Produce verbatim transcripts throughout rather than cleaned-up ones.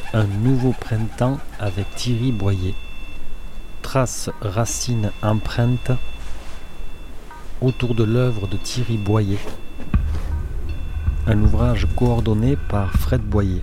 Un nouveau printemps avec Thierry Boyer. Traces, racines, empreintes autour de l'œuvre de Thierry Boyer. Un ouvrage coordonné par Fred Boyer.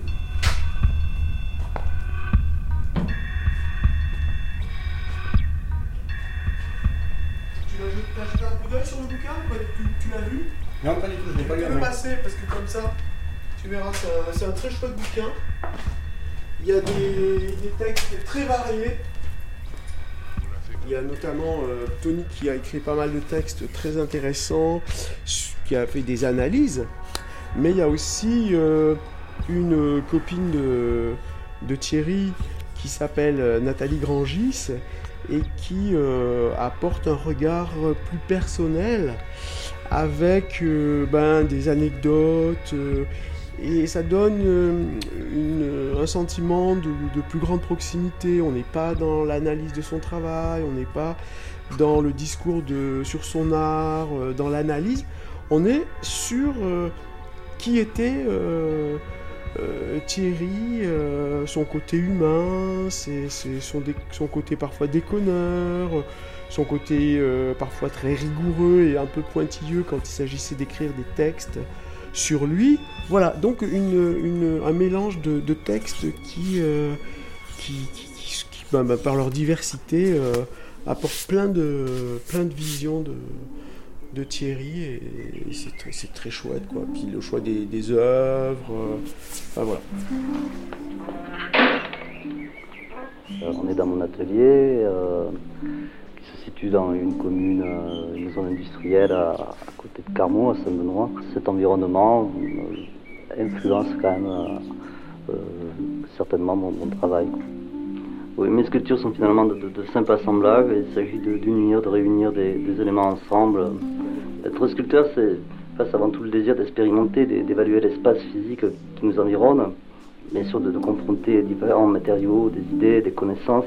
Tu as jeté un coup d'œil sur le bouquin? tu, tu l'as vu? Non, pas du tout, je l'ai pas lu. Tu peux passer parce que comme ça, tu verras, c'est un, c'est un très chouette bouquin. Il y a des, des textes très variés. Il y a notamment euh, Tony qui a écrit pas mal de textes très intéressants, qui a fait des analyses. Mais il y a aussi euh, une copine de, de Thierry qui s'appelle Nathalie Grangis et qui euh, apporte un regard plus personnel avec euh, ben, des anecdotes. Euh, Et ça donne une, un sentiment de, de plus grande proximité. On n'est pas dans l'analyse de son travail, on n'est pas dans le discours de, sur son art, euh, dans l'analyse. On est sur euh, qui était euh, euh, Thierry, euh, son côté humain, c'est, c'est son, dé, son côté parfois déconneur, son côté euh, parfois très rigoureux et un peu pointilleux quand il s'agissait d'écrire des textes sur lui. Voilà, donc une, une, un mélange de, de textes qui, euh, qui, qui, qui, qui ben, ben, par leur diversité, euh, apportent plein de, plein de visions de, de Thierry, et, et c'est, très, c'est très chouette, quoi. Puis le choix des, des œuvres, euh, enfin voilà. Euh, on est dans mon atelier, euh, qui se situe dans une commune, euh, une zone industrielle à, à côté de Carmaux, à Saint-Benoît. Cet environnement euh, influence quand même euh, euh, certainement mon, mon travail. Oui, mes sculptures sont finalement de, de, de simples assemblages. Il s'agit de, d'unir, de réunir des, des éléments ensemble. Être sculpteur, c'est face avant tout le désir d'expérimenter, d'évaluer l'espace physique qui nous environne, bien sûr de, de confronter différents matériaux, des idées, des connaissances.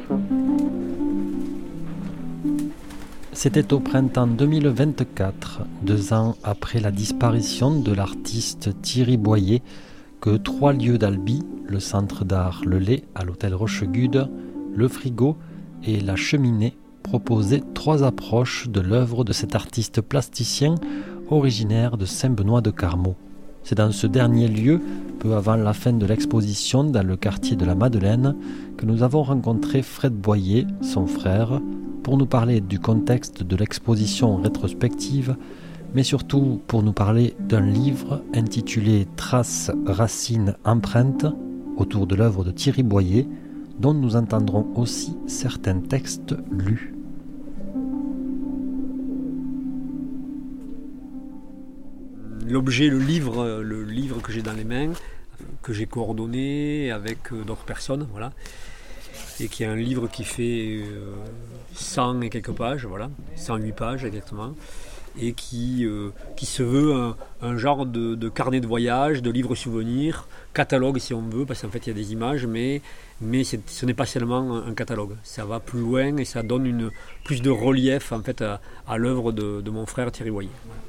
C'était au printemps deux mille vingt-quatre, deux ans après la disparition de l'artiste Thierry Boyer, que trois lieux d'Albi, le centre d'art Le Lait à l'hôtel Rochegude, le frigo et la cheminée, proposaient trois approches de l'œuvre de cet artiste plasticien originaire de Saint-Benoît de Carmaux. C'est dans ce dernier lieu, peu avant la fin de l'exposition dans le quartier de la Madeleine, que nous avons rencontré Fred Boyer, son frère, pour nous parler du contexte de l'exposition rétrospective, mais surtout pour nous parler d'un livre intitulé « Traces, racines, empreintes » autour de l'œuvre de Thierry Boyer, dont nous entendrons aussi certains textes lus. L'objet, le livre, le livre que j'ai dans les mains, que j'ai coordonné avec d'autres personnes, voilà, et qui est un livre qui fait euh, cent et quelques pages, voilà, cent huit pages exactement, et qui, euh, qui se veut un, un genre de, de carnet de voyage, de livre souvenir, catalogue si on veut, parce qu'en fait il y a des images, mais, mais c'est, ce n'est pas seulement un catalogue, ça va plus loin et ça donne une, plus de relief en fait à, à l'œuvre de, de mon frère Thierry Boyer. Voilà.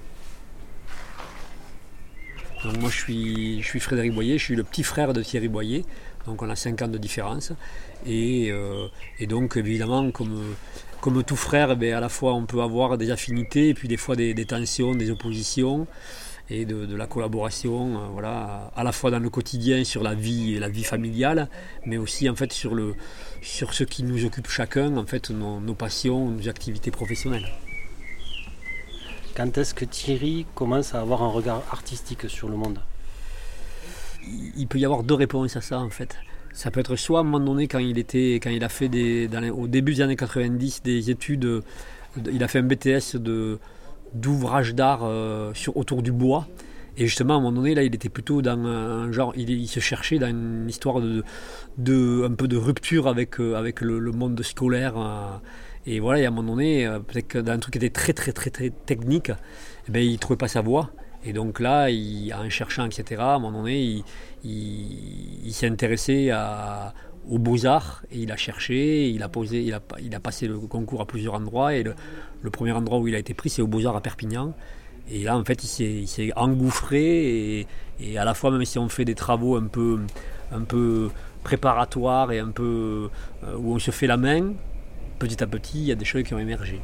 Donc moi je suis, je suis Frédéric Boyer, je suis le petit frère de Thierry Boyer, donc on a cinq ans de différence, et, euh, et donc évidemment comme, comme tout frère, eh bien, à la fois on peut avoir des affinités et puis des fois des, des tensions, des oppositions et de, de la collaboration, euh, voilà, à la fois dans le quotidien sur la vie et la vie familiale, mais aussi en fait sur, le, sur ce qui nous occupe chacun, en fait nos, nos passions, nos activités professionnelles. Quand est-ce que Thierry commence à avoir un regard artistique sur le monde? Il peut y avoir deux réponses à ça en fait. Ça peut être soit à un moment donné quand il, était, quand il a fait des, dans les, au début des années quatre-vingt-dix des études, il a fait un B T S de, d'ouvrage d'art euh, sur, autour du bois. Et justement à un moment donné là il était plutôt dans un genre, il, il se cherchait dans une histoire de, de, un peu de rupture avec, avec le, le monde scolaire. Euh, Et voilà, et à un moment donné, peut-être que dans un truc qui était très très très très technique, eh bien, il ne trouvait pas sa voie. Et donc là, il, en cherchant, et cetera, à un moment donné, il, il, il s'est intéressé à, aux Beaux-Arts et il a cherché, il a, posé, il, a, il a passé le concours à plusieurs endroits. Et le, le premier endroit où il a été pris, c'est aux Beaux-Arts à Perpignan. Et là, en fait, il s'est, il s'est engouffré et, et à la fois, même si on fait des travaux un peu, un peu préparatoire et un peu euh, où on se fait la main, petit à petit, il y a des choses qui ont émergé.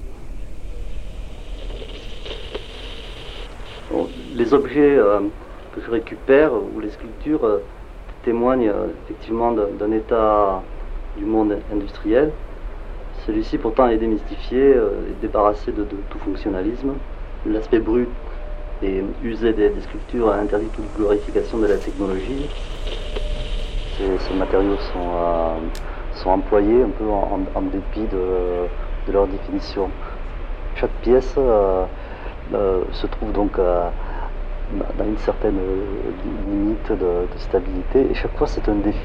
Bon, les objets euh, que je récupère ou les sculptures euh, témoignent euh, effectivement d'un, d'un état du monde industriel. Celui-ci pourtant est démystifié, euh, est débarrassé de, de tout fonctionnalisme. L'aspect brut et usé des, des sculptures interdit toute glorification de la technologie. Ces, ces matériaux sont, euh, sont employés un peu en, en dépit de, de leur définition. Chaque pièce euh, euh, se trouve donc euh, dans une certaine limite de, de stabilité et chaque fois c'est un défi.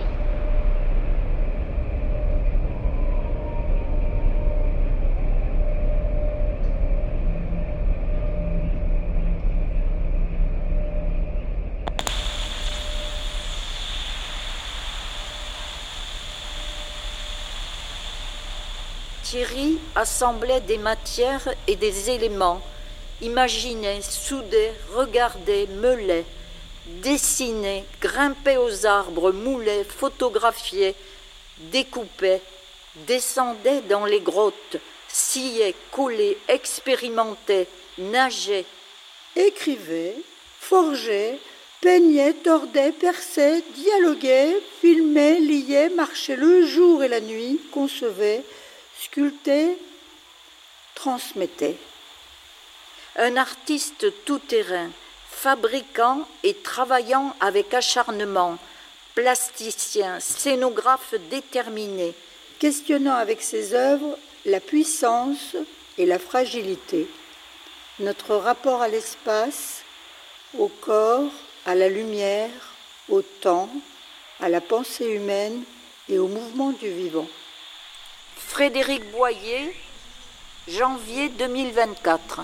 Thierry assemblait des matières et des éléments, imaginait, soudait, regardait, meulait, dessinait, grimpait aux arbres, moulait, photographiait, découpait, descendait dans les grottes, sciait, collait, expérimentait, nageait, écrivait, forgeait, peignait, tordait, perçait, dialoguait, filmait, liait, marchait le jour et la nuit, concevait, sculptait, transmettait. Un artiste tout-terrain, fabriquant et travaillant avec acharnement, plasticien, scénographe déterminé, questionnant avec ses œuvres la puissance et la fragilité, notre rapport à l'espace, au corps, à la lumière, au temps, à la pensée humaine et au mouvement du vivant. Frédéric Boyer, janvier deux mille vingt-quatre.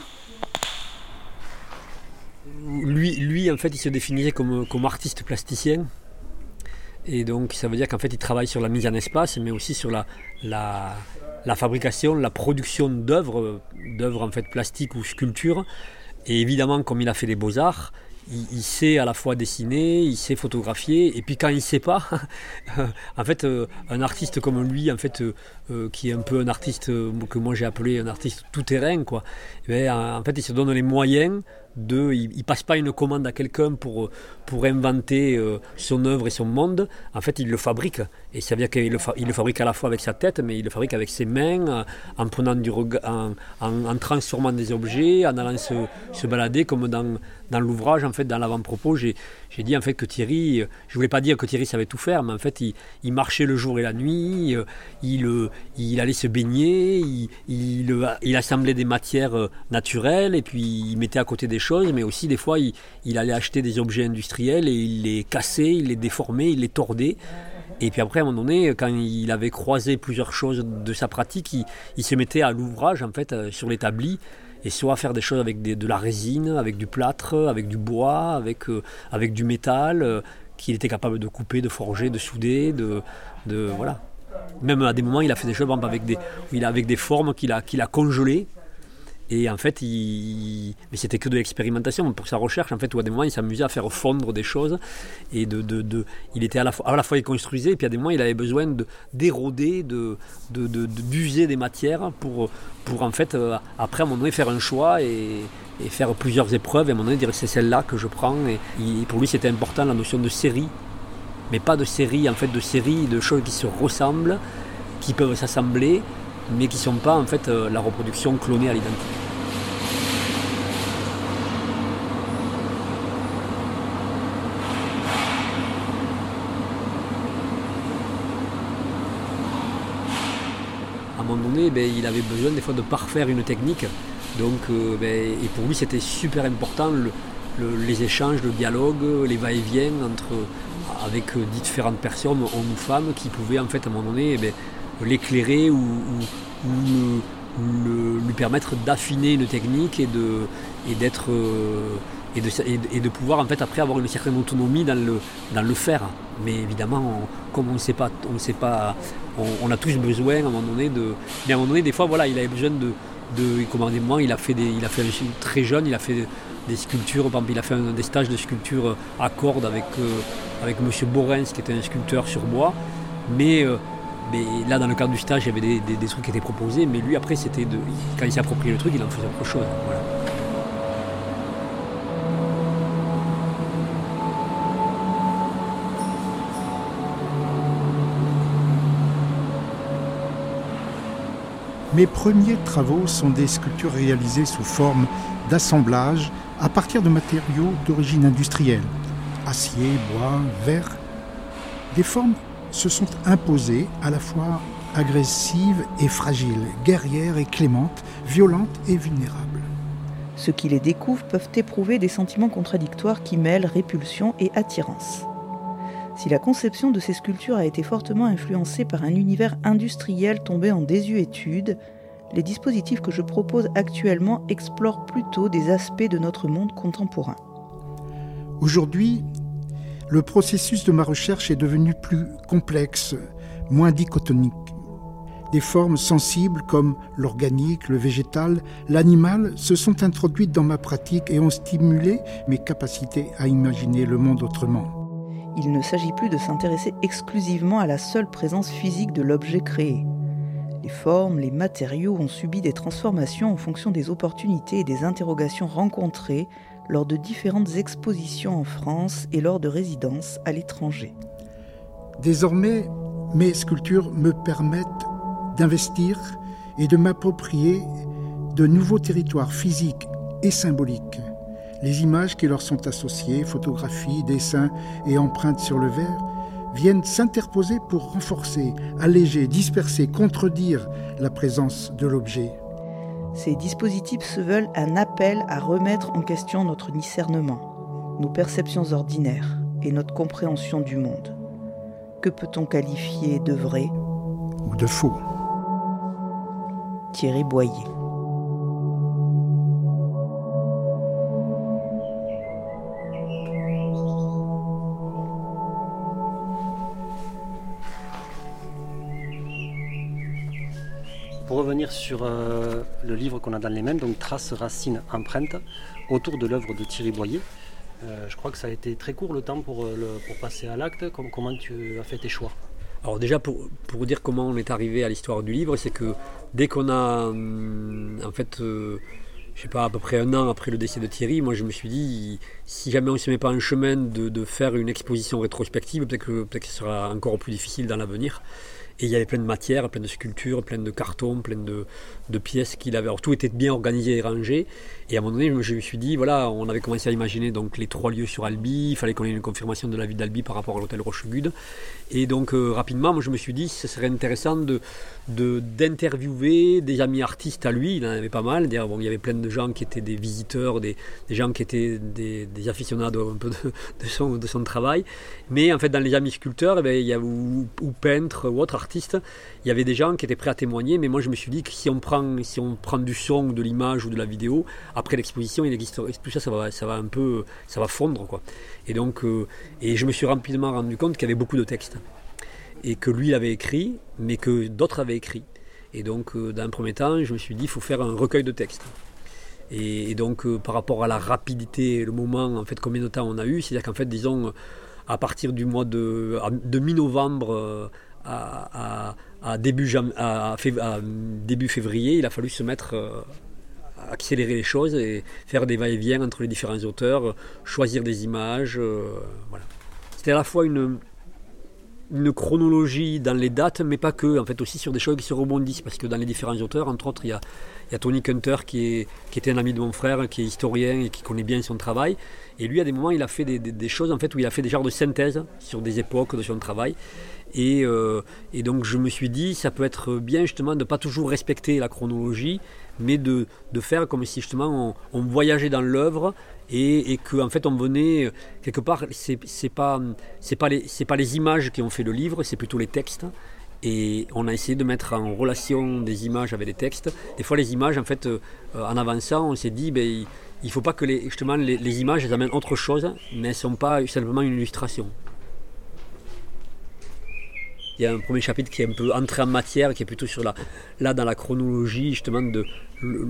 Lui, lui, en fait, il se définissait comme, comme artiste plasticien. Et donc, ça veut dire qu'en fait, il travaille sur la mise en espace, mais aussi sur la, la, la fabrication, la production d'œuvres, d'œuvres en fait plastiques ou sculptures. Et évidemment, comme il a fait les beaux-arts, il, il sait à la fois dessiner, il sait photographier, et puis quand il ne sait pas, en fait, euh, un artiste comme lui, en fait, euh, euh, qui est un peu un artiste euh, que moi j'ai appelé un artiste tout-terrain, quoi. Et bien, en fait, il se donne les moyens de, il, il passe pas une commande à quelqu'un pour pour inventer euh, son œuvre et son monde. En fait, il le fabrique, et ça veut dire qu'il le, fa- il le fabrique à la fois avec sa tête, mais il le fabrique avec ses mains, euh, en prenant du rega- en, en, en transformant des objets, en allant se, se balader, comme dans dans l'ouvrage, en fait, dans l'avant-propos, j'ai j'ai dit en fait que Thierry, je voulais pas dire que Thierry savait tout faire, mais en fait, il, il marchait le jour et la nuit, il il allait se baigner, il il, il assemblait des matières naturelles, et puis il mettait à côté des choses, mais aussi des fois il, il allait acheter des objets industriels et il les cassait, il les déformait, il les tordait. Et puis après, à un moment donné, quand il avait croisé plusieurs choses de sa pratique, il, il se mettait à l'ouvrage, en fait, sur l'établi, et soit faire des choses avec des, de la résine, avec du plâtre, avec du bois, avec, euh, avec du métal, euh, qu'il était capable de couper, de forger, de souder, de, de voilà. Même à des moments, il a fait des choses avec des, il a, avec des formes qu'il a, qu'il a congelées. Et en fait, il... mais c'était que de l'expérimentation pour sa recherche. En fait, où à des moments, il s'amusait à faire fondre des choses. Et de, de, de... il était à la fois, à la fois il construisait, et puis à des moments, il avait besoin de d'éroder, de, de, de, de d'user des matières pour, pour en fait, euh, après à un moment donné, faire un choix et, et faire plusieurs épreuves. Et à un moment donné, dire c'est celle-là que je prends. Et, et pour lui, c'était important la notion de série, mais pas de série, en fait, de série de choses qui se ressemblent, qui peuvent s'assembler, mais qui ne sont pas en fait euh, la reproduction clonée à l'identique. À un moment donné, ben, il avait besoin des fois de parfaire une technique, donc, euh, ben, et pour lui c'était super important le, le, les échanges, le dialogue, les va-et-vient entre, avec euh, différentes personnes, hommes ou femmes, qui pouvaient en fait à un moment donné, ben, l'éclairer ou, ou, ou le, lui permettre d'affiner une technique et de, et d'être euh, et, de, et de pouvoir en fait après avoir une certaine autonomie dans le, dans le faire. Mais évidemment, on, comme on ne sait pas, on ne sait pas, on, on a tous besoin à un moment donné de. Mais à un moment donné, des fois, voilà, il avait besoin de, de comment des moments, il a fait des, il a fait un film très jeune, il a fait des sculptures. Par exemple, il a fait un, des stages de sculpture à cordes avec, euh, avec M. Borens, qui était un sculpteur sur bois. Mais, euh, mais là, dans le cadre du stage, il y avait des, des, des trucs qui étaient proposés. Mais lui, après, c'était de, quand il s'est approprié le truc, il en faisait autre chose. Voilà. Mes premiers travaux sont des sculptures réalisées sous forme d'assemblage à partir de matériaux d'origine industrielle, acier, bois, verre. Des formes se sont imposées à la fois agressives et fragiles, guerrières et clémentes, violentes et vulnérables. Ceux qui les découvrent peuvent éprouver des sentiments contradictoires qui mêlent répulsion et attirance. Si la conception de ces sculptures a été fortement influencée par un univers industriel tombé en désuétude, les dispositifs que je propose actuellement explorent plutôt des aspects de notre monde contemporain. Aujourd'hui, le processus de ma recherche est devenu plus complexe, moins dichotomique. Des formes sensibles comme l'organique, le végétal, l'animal se sont introduites dans ma pratique et ont stimulé mes capacités à imaginer le monde autrement. Il ne s'agit plus de s'intéresser exclusivement à la seule présence physique de l'objet créé. Les formes, les matériaux ont subi des transformations en fonction des opportunités et des interrogations rencontrées lors de différentes expositions en France et lors de résidences à l'étranger. Désormais, mes sculptures me permettent d'investir et de m'approprier de nouveaux territoires physiques et symboliques. Les images qui leur sont associées, photographies, dessins et empreintes sur le verre, viennent s'interposer pour renforcer, alléger, disperser, contredire la présence de l'objet. Ces dispositifs se veulent un appel à remettre en question notre discernement, nos perceptions ordinaires et notre compréhension du monde. Que peut-on qualifier de vrai ou de faux ? Thierry Boyer. Pour revenir sur euh, le livre qu'on a dans les mains, donc Traces, Racines, Empreintes, autour de l'œuvre de Thierry Boyer, euh, je crois que ça a été très court le temps pour, le, pour passer à l'acte. Comment, comment tu as fait tes choix ? Alors déjà, pour, pour dire comment on est arrivé à l'histoire du livre, c'est que dès qu'on a, en fait, euh, je sais pas, à peu près un an après le décès de Thierry, moi je me suis dit, si jamais on ne se met pas en chemin de, de faire une exposition rétrospective, peut-être que, peut-être que ce sera encore plus difficile dans l'avenir. Et il y avait plein de matières, plein de sculptures, plein de cartons, plein de, de pièces qu'il avait. Alors tout était bien organisé et rangé. Et à un moment donné, je me suis dit, voilà, on avait commencé à imaginer donc, les trois lieux sur Albi. Il fallait qu'on ait une confirmation de la ville d'Albi par rapport à l'hôtel Rochegude. Et donc euh, rapidement, moi, je me suis dit, ce serait intéressant de, de, d'interviewer des amis artistes à lui. Il en avait pas mal. D'ailleurs, bon, il y avait plein de gens qui étaient des visiteurs, des, des gens qui étaient des, des aficionados un peu de, de, son, de son travail. Mais en fait, dans les amis sculpteurs, eh bien, il y a, ou, ou peintres ou autres artistes, il y avait des gens qui étaient prêts à témoigner, mais moi je me suis dit que si on prend, si on prend du son ou de l'image ou de la vidéo, après l'exposition, il existe, tout ça, ça va, ça va un peu, ça va fondre, quoi. Et donc, euh, et je me suis rapidement rendu compte qu'il y avait beaucoup de textes et que lui il avait écrit, mais que d'autres avaient écrit. Et donc, euh, dans un premier temps, je me suis dit, il faut faire un recueil de textes. Et, et donc, euh, par rapport à la rapidité, le moment, en fait, combien de temps on a eu, c'est-à-dire qu'en fait, disons, à partir du mois de, de mi-novembre. Euh, À, à, à, début, à, à début février, il a fallu se mettre euh, à accélérer les choses et faire des va-et-vient entre les différents auteurs, choisir des images. Euh, voilà. C'était à la fois une, une chronologie dans les dates, mais pas que, en fait aussi sur des choses qui se rebondissent, parce que dans les différents auteurs, entre autres, il y a, il y a Tony Kunter qui, est, qui était un ami de mon frère, qui est historien et qui connaît bien son travail. Et lui, à des moments, il a fait des, des, des choses en fait, où il a fait des genres de synthèse sur des époques de son travail. Et, euh, et donc je me suis dit, ça peut être bien justement de ne pas toujours respecter la chronologie, mais de, de faire comme si justement on, on voyageait dans l'œuvre et, et qu'en en fait on venait, quelque part, c'est, c'est pas, c'est pas les, c'est pas les images qui ont fait le livre, c'est plutôt les textes. Et on a essayé de mettre en relation des images avec les textes. Des fois les images, en fait, euh, en avançant, on s'est dit, ben, il ne faut pas que les, justement les, les images elles amènent autre chose, mais elles ne sont pas simplement une illustration. il y a un premier chapitre qui est un peu entré en matière, qui est plutôt sur la, là dans la chronologie justement de le,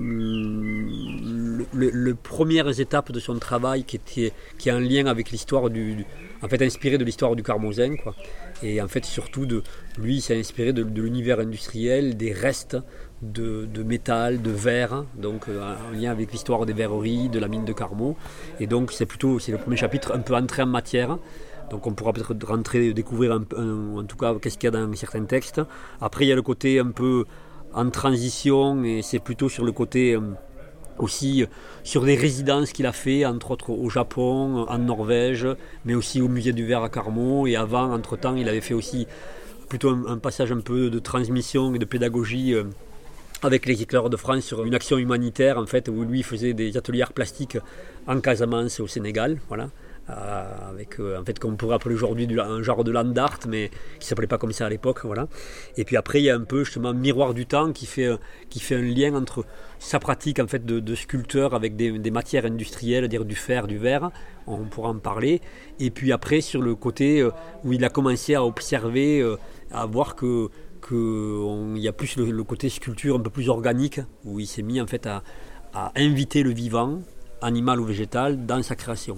le, le, le premières étapes de son travail qui était qui est en lien avec l'histoire du, du en fait inspiré de l'histoire du Carmozin, quoi. Et en fait surtout de lui il s'est inspiré de, de l'univers industriel, des restes de, de métal, de verre, donc euh, en lien avec l'histoire des verreries, de la mine de Carmaux. Et donc c'est plutôt c'est le premier chapitre un peu entré en matière. Donc on pourra peut-être rentrer, découvrir un, un, en tout cas qu'est-ce qu'il y a dans certains textes. Après il y a le côté un peu en transition et c'est plutôt sur le côté euh, aussi euh, sur des résidences qu'il a fait, entre autres au Japon, en Norvège, mais aussi au musée du verre à Carmaux. Et avant, entre-temps, il avait fait aussi plutôt un, un passage un peu de transmission et de pédagogie euh, avec les éclaireurs de France sur une action humanitaire en fait, où lui faisait des ateliers arts plastiques en Casamance et au Sénégal, voilà. Euh, avec euh, en fait qu'on pourrait appeler aujourd'hui du, un genre de land art mais qui s'appelait pas comme ça à l'époque, voilà. Et puis après il y a un peu justement Miroir du temps qui fait, qui fait un lien entre sa pratique en fait de, de sculpteur avec des, des matières industrielles, dire du fer, du verre, on pourra en parler. Et puis après sur le côté euh, où il a commencé à observer, euh, à voir que qu'il y a plus le, le côté sculpture un peu plus organique, où il s'est mis en fait à, à inviter le vivant, animal ou végétal, dans sa création.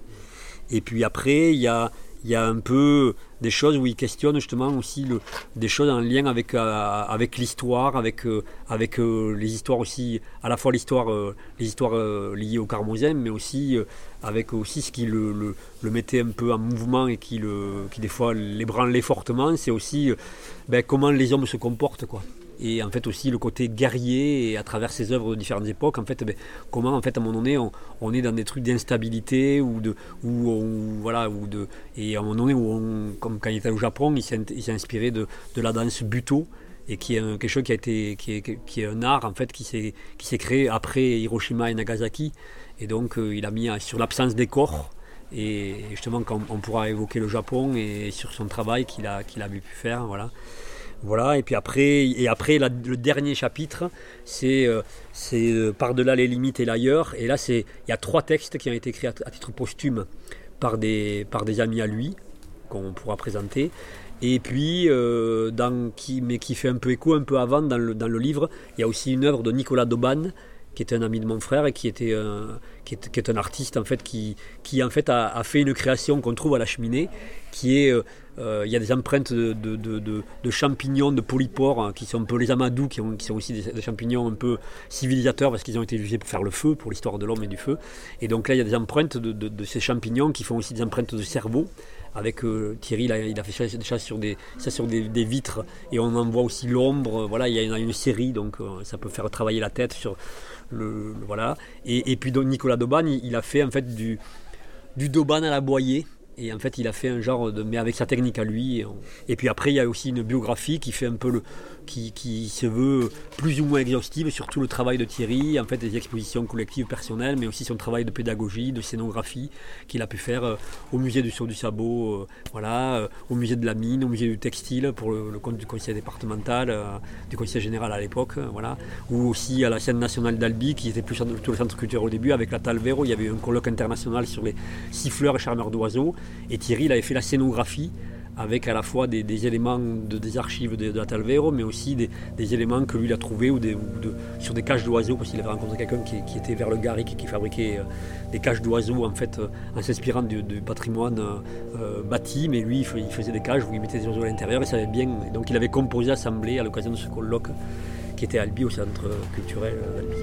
Et puis après, il y a, il y a un peu des choses où il questionne justement aussi le, des choses en lien avec, euh, avec l'histoire, avec, euh, avec euh, les histoires aussi, à la fois l'histoire, euh, les histoires euh, liées au Carmozin, mais aussi euh, avec aussi ce qui le, le, le mettait un peu en mouvement et qui, le, qui des fois l'ébranlait fortement, c'est aussi euh, ben, comment les hommes se comportent, quoi. Et en fait aussi le côté guerrier et à travers ses œuvres de différentes époques, en fait, ben, comment en fait à un moment donné on, on est dans des trucs d'instabilité ou de ou on, voilà ou de et à un moment donné où on, comme quand il était au Japon, il s'est, il s'est inspiré de, de la danse Buto et qui est un, quelque chose qui a été qui est, qui est un art en fait qui s'est qui s'est créé après Hiroshima et Nagasaki et donc euh, il a mis sur l'absence des corps. Et justement quand on pourra évoquer le Japon et sur son travail qu'il a qu'il a pu faire, voilà. Voilà, et puis après, et après la, le dernier chapitre, c'est, euh, c'est euh, Par-delà les limites et l'ailleurs. Et là, c'est, il y a trois textes qui ont été écrits à, à titre posthume par des, par des amis à lui, qu'on pourra présenter. Et puis, euh, dans, qui, mais qui fait un peu écho un peu avant dans le, dans le livre, il y a aussi une œuvre de Nicolas Dauban, qui était un ami de mon frère et qui, était un, qui, est, qui est un artiste en fait, qui, qui en fait a, a fait une création qu'on trouve à la cheminée, qui est... Euh, Euh, il y a des empreintes de, de, de, de, de champignons, de polypores, hein, qui sont un peu les amadous, qui, ont, qui sont aussi des, des champignons un peu civilisateurs parce qu'ils ont été utilisés pour faire le feu, pour l'histoire de l'homme et du feu. Et donc là, il y a des empreintes de, de, de ces champignons qui font aussi des empreintes de cerveau. Avec euh, Thierry, il a, il a fait ça, ça sur, des, ça sur des, des vitres et on en voit aussi l'ombre. Voilà, il y a une, une série, donc euh, ça peut faire travailler la tête sur le, le voilà. Et, et puis donc, Nicolas Dauban, il, il a fait en fait du, du Dauban à la Boyer. Et en fait, il a fait un genre de... mais avec sa technique à lui. Et, on... et puis après, il y a aussi une biographie qui fait un peu le... qui, qui se veut plus ou moins exhaustive, surtout le travail de Thierry, en fait, des expositions collectives personnelles, mais aussi son travail de pédagogie, de scénographie qu'il a pu faire euh, au musée du Sceau du Sabot, euh, voilà, euh, au musée de la mine, au musée du textile, pour le, le compte du conseil départemental, euh, du conseil général à l'époque, euh, voilà, ou aussi à la scène nationale d'Albi, qui était plus sur tout le centre culturel au début, avec la Talvero, il y avait eu un colloque international sur les siffleurs et charmeurs d'oiseaux. Et Thierry, il avait fait la scénographie avec à la fois des, des éléments de, des archives de, de la Talvero, mais aussi des, des éléments que lui il a trouvés ou des, ou de, sur des cages d'oiseaux, parce qu'il avait rencontré quelqu'un qui, qui était vers le Garric, qui fabriquait euh, des cages d'oiseaux en fait, euh, en s'inspirant du, du patrimoine euh, bâti, mais lui il faisait des cages où il mettait des oiseaux à l'intérieur et ça avait bien. Et donc il avait composé, assemblé à l'occasion de ce colloque qui était à Albi, au centre culturel d'Albi.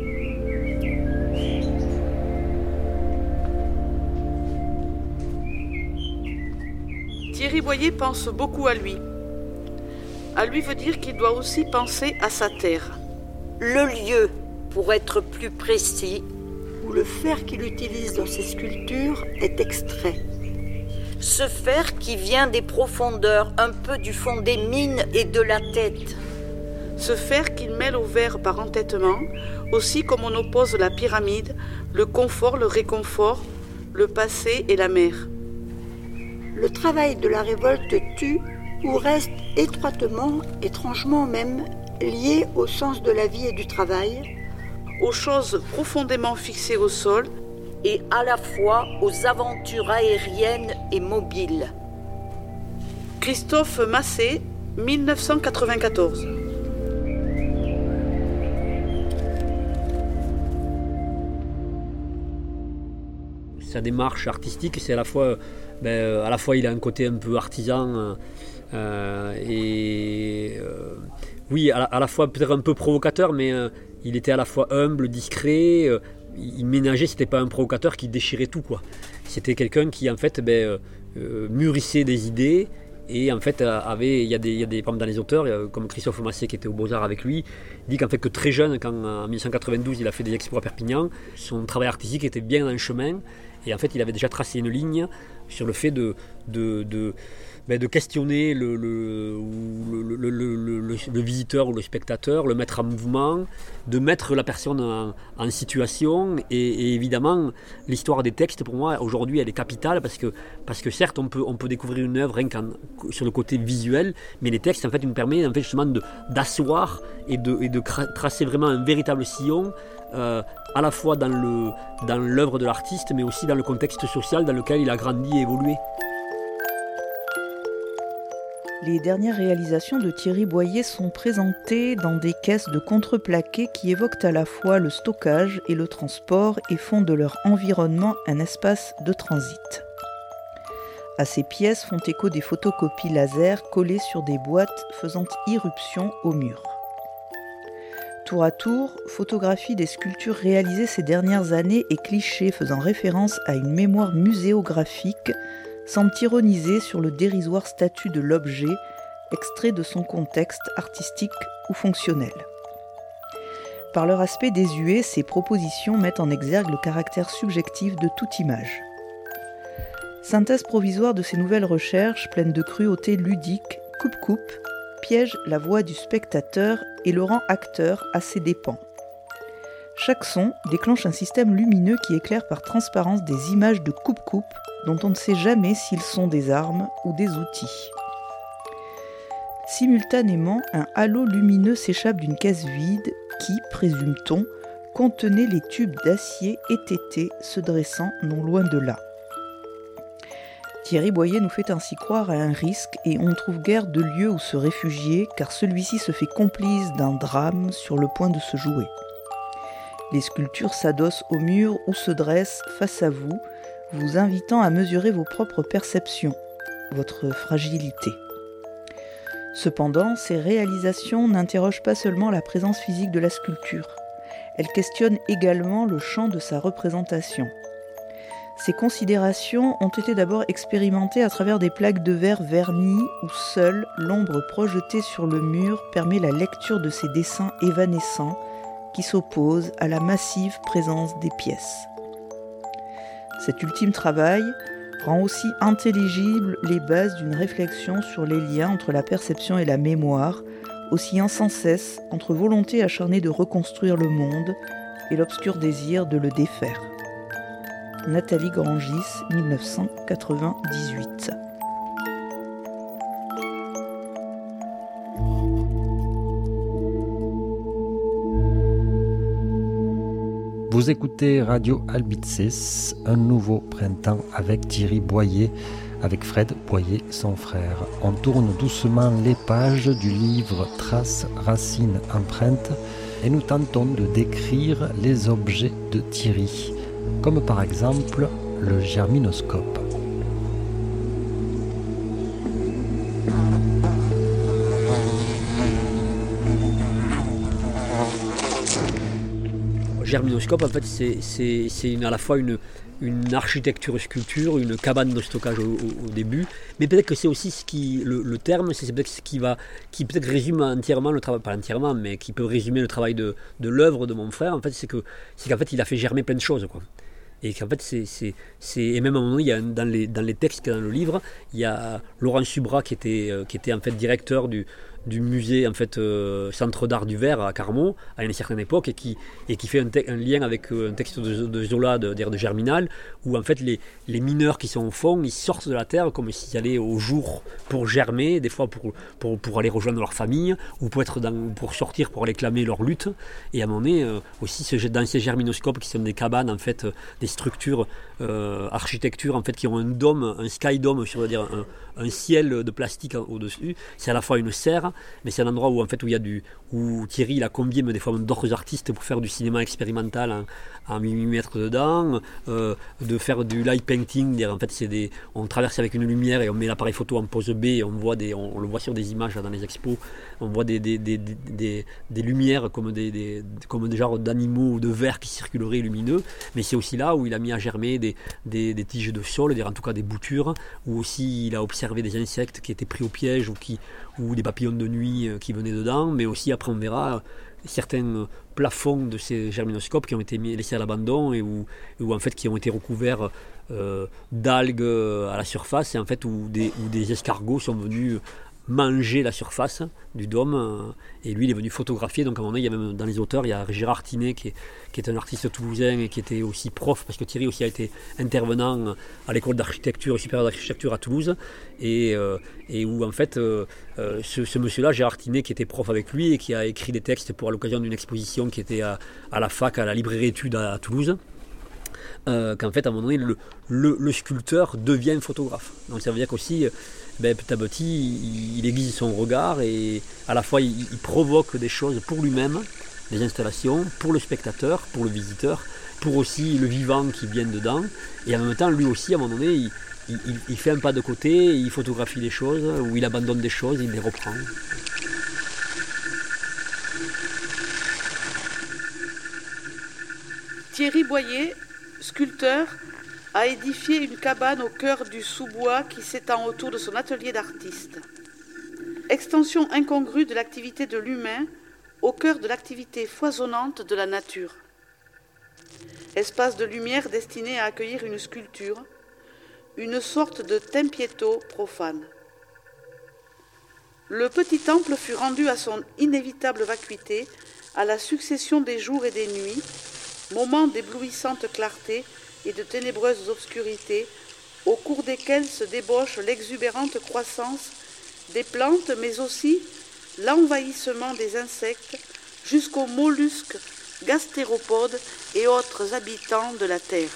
Thierry Boyer pense beaucoup à lui. À lui veut dire qu'il doit aussi penser à sa terre. Le lieu, pour être plus précis, où le fer qu'il utilise dans ses sculptures est extrait. Ce fer qui vient des profondeurs, un peu du fond des mines et de la tête. Ce fer qu'il mêle au verre par entêtement, aussi comme on oppose la pyramide, le confort, le réconfort, le passé et la mer. Le travail de la révolte tue ou reste étroitement, étrangement même, lié au sens de la vie et du travail, aux choses profondément fixées au sol et à la fois aux aventures aériennes et mobiles. Christophe Massé, mille neuf cent quatre-vingt-quatorze. Sa démarche artistique, c'est à la fois, ben, à la fois il a un côté un peu artisan euh, et euh, oui, à la, à la fois peut-être un peu provocateur, mais euh, il était à la fois humble, discret. Euh, il ménageait, c'était pas un provocateur qui déchirait tout, quoi. C'était quelqu'un qui en fait ben, euh, mûrissait des idées. Et en fait, avait, il y a des, il y a des, par exemple, dans les auteurs, comme Christophe Massé qui était au Beaux-Arts avec lui, il dit qu'en fait que très jeune, quand en dix-neuf cent quatre-vingt-douze il a fait des expos à Perpignan, son travail artistique était bien dans le chemin. Et en fait, il avait déjà tracé une ligne sur le fait de, de, de, ben de questionner le, le, le, le, le, le, le visiteur ou le spectateur, le mettre en mouvement, de mettre la personne en, en situation. Et, et évidemment, l'histoire des textes, pour moi, aujourd'hui, elle est capitale parce que, parce que certes, on peut, on peut découvrir une œuvre rien qu'en, sur le côté visuel, mais les textes, en fait, nous permettent en fait, justement de, d'asseoir et de, et de tracer vraiment un véritable sillon. Euh, à la fois dans, le, dans l'œuvre de l'artiste, mais aussi dans le contexte social dans lequel il a grandi et évolué. Les dernières réalisations de Thierry Boyer sont présentées dans des caisses de contreplaqué qui évoquent à la fois le stockage et le transport et font de leur environnement un espace de transit. À ces pièces font écho des photocopies laser collées sur des boîtes faisant irruption au mur. Tour à tour, photographie des sculptures réalisées ces dernières années et clichés faisant référence à une mémoire muséographique semblent ironiser sur le dérisoire statut de l'objet, extrait de son contexte artistique ou fonctionnel. Par leur aspect désuet, ces propositions mettent en exergue le caractère subjectif de toute image. Synthèse provisoire de ces nouvelles recherches, pleines de cruauté ludique, coupe-coupe, piège la voix du spectateur et le rend acteur à ses dépens. Chaque son déclenche un système lumineux qui éclaire par transparence des images de coupe-coupe dont on ne sait jamais s'ils sont des armes ou des outils. Simultanément, un halo lumineux s'échappe d'une caisse vide qui, présume-t-on, contenait les tubes d'acier étêtés se dressant non loin de là. Thierry Boyer nous fait ainsi croire à un risque et on ne trouve guère de lieu où se réfugier car celui-ci se fait complice d'un drame sur le point de se jouer. Les sculptures s'adossent au mur ou se dressent face à vous, vous invitant à mesurer vos propres perceptions, votre fragilité. Cependant, ces réalisations n'interrogent pas seulement la présence physique de la sculpture, elles questionnent également le champ de sa représentation. Ces considérations ont été d'abord expérimentées à travers des plaques de verre vernies où seule l'ombre projetée sur le mur permet la lecture de ces dessins évanescents qui s'opposent à la massive présence des pièces. Cet ultime travail rend aussi intelligibles les bases d'une réflexion sur les liens entre la perception et la mémoire, oscillant sans cesse entre volonté acharnée de reconstruire le monde et l'obscur désir de le défaire. Nathalie Grangis, dix-neuf cent quatre-vingt-dix-huit. Vous écoutez Radio Albitzes, un nouveau printemps avec Thierry Boyer, avec Fred Boyer, son frère. On tourne doucement les pages du livre Traces, Racines, Empreintes et nous tentons de décrire les objets de Thierry, comme par exemple le germinoscope. Germinoscope, en fait, c'est, c'est, c'est une, à la fois une, une architecture-sculpture, une cabane de stockage au, au, au début, mais peut-être que c'est aussi ce qui, le, le terme, c'est peut-être ce qui va, qui peut-être résume entièrement le travail, pas entièrement, mais qui peut résumer le travail de, de l'œuvre de mon frère. En fait, c'est que, c'est qu'en fait, il a fait germer plein de choses, quoi. Et qu'en fait, c'est, c'est, c'est, et même à un moment, il y a dans les, dans les textes qu'il y a dans le livre, il y a Laurent Subra qui était, euh, qui était en fait directeur du, du musée en fait, euh, Centre d'art du Verre à Carmaux à une certaine époque et qui, et qui fait un, te- un lien avec euh, un texte de, de Zola, de, de Germinal, où en fait les, les mineurs qui sont au fond, ils sortent de la terre comme s'ils allaient au jour pour germer, des fois pour, pour, pour aller rejoindre leur famille, ou pour, être dans, pour sortir pour aller clamer leur lutte. Et à un moment donné, euh, aussi ce, dans ces germinoscopes qui sont des cabanes, en fait, des structures, euh, architecture en fait, qui ont un dôme, un sky dome, je veux dire, un, un ciel de plastique au-dessus. C'est à la fois une serre, mais c'est un endroit où, en fait, où, il y a du, où Thierry il a convié des fois d'autres artistes pour faire du cinéma expérimental en, en millimètres dedans, euh, de faire du light painting, dire, en fait, c'est des, on traverse avec une lumière et on met l'appareil photo en pose B et on, voit des, on, on le voit sur des images là, dans les expos, on voit des, des, des, des, des, des lumières comme des, des, comme des genres d'animaux ou de vers qui circuleraient lumineux, mais c'est aussi là où il a mis à germer des, des, des tiges de sol, dire, en tout cas des boutures, où aussi il a observé des insectes qui étaient pris au piège ou, qui, ou des papillons de nuit qui venaient dedans, mais aussi après on verra certains plafonds de ces germinoscopes qui ont été mis, laissés à l'abandon et où, où en fait qui ont été recouverts euh, d'algues à la surface et en fait où des, où des escargots sont venus manger la surface du dôme et lui il est venu photographier. Donc à un moment donné, il y a même dans les auteurs, il y a Gérard Tinet qui est, qui est un artiste toulousain et qui était aussi prof, parce que Thierry aussi a été intervenant à l'école d'architecture, supérieure d'architecture à Toulouse, et, euh, et où en fait euh, ce, ce monsieur-là, Gérard Tinet, qui était prof avec lui et qui a écrit des textes pour à l'occasion d'une exposition qui était à, à la fac, à la librairie études à, à Toulouse, euh, qu'en fait à un moment donné le, le, le sculpteur devient photographe. Donc ça veut dire qu'aussi ben, petit à petit, il, il aiguise son regard et à la fois il, il provoque des choses pour lui-même, des installations, pour le spectateur, pour le visiteur, pour aussi le vivant qui vient dedans. Et en même temps, lui aussi, à un moment donné, il, il, il fait un pas de côté, il photographie des choses, ou il abandonne des choses, il les reprend. Thierry Boyer, sculpteur, a édifié une cabane au cœur du sous-bois qui s'étend autour de son atelier d'artiste. Extension incongrue de l'activité de l'humain au cœur de l'activité foisonnante de la nature. Espace de lumière destiné à accueillir une sculpture, une sorte de tempietto profane. Le petit temple fut rendu à son inévitable vacuité à la succession des jours et des nuits, moments d'éblouissante clarté et de ténébreuses obscurités, au cours desquels se débauche l'exubérante croissance des plantes, mais aussi l'envahissement des insectes, jusqu'aux mollusques, gastéropodes et autres habitants de la terre.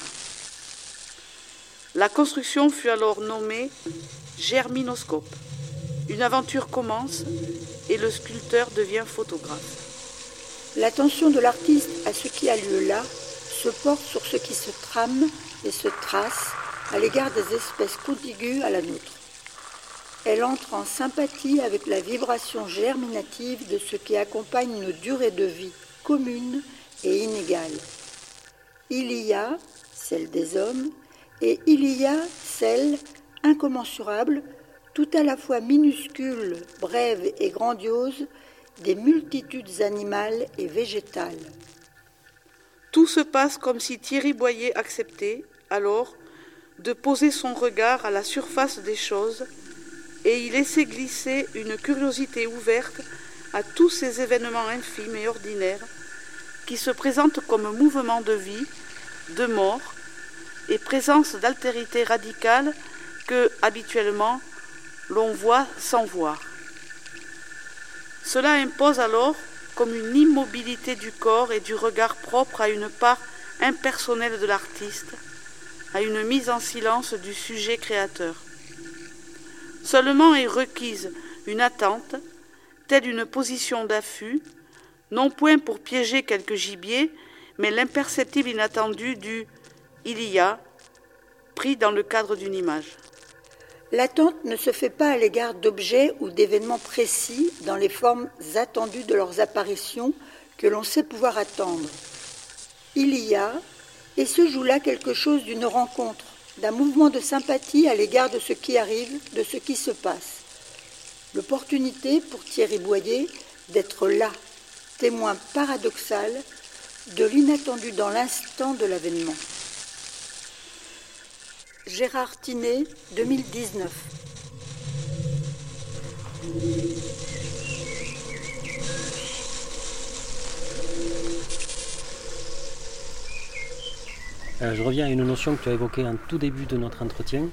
La construction fut alors nommée germinoscope. Une aventure commence et le sculpteur devient photographe. L'attention de l'artiste à ce qui a lieu là se porte sur ce qui se trame et se trace à l'égard des espèces contiguës à la nôtre. Elle entre en sympathie avec la vibration germinative de ce qui accompagne nos durées de vie communes et inégales. Il y a celle des hommes et il y a celle incommensurable, tout à la fois minuscule, brève et grandiose, des multitudes animales et végétales. Tout se passe comme si Thierry Boyer acceptait, alors, de poser son regard à la surface des choses et y laissait glisser une curiosité ouverte à tous ces événements infimes et ordinaires qui se présentent comme mouvement de vie, de mort et présence d'altérité radicale que, habituellement, l'on voit sans voir. Cela impose alors comme une immobilité du corps et du regard propre à une part impersonnelle de l'artiste, à une mise en silence du sujet créateur. Seulement est requise une attente, telle une position d'affût, non point pour piéger quelque gibier, mais l'imperceptible inattendu du « il y a » pris dans le cadre d'une image. L'attente ne se fait pas à l'égard d'objets ou d'événements précis dans les formes attendues de leurs apparitions que l'on sait pouvoir attendre. Il y a, et se joue là quelque chose d'une rencontre, d'un mouvement de sympathie à l'égard de ce qui arrive, de ce qui se passe. L'opportunité pour Thierry Boyer d'être là, témoin paradoxal de l'inattendu dans l'instant de l'avènement. Gérard Tinet, deux mille dix-neuf. Euh, je reviens à une notion que tu as évoquée en tout début de notre entretien.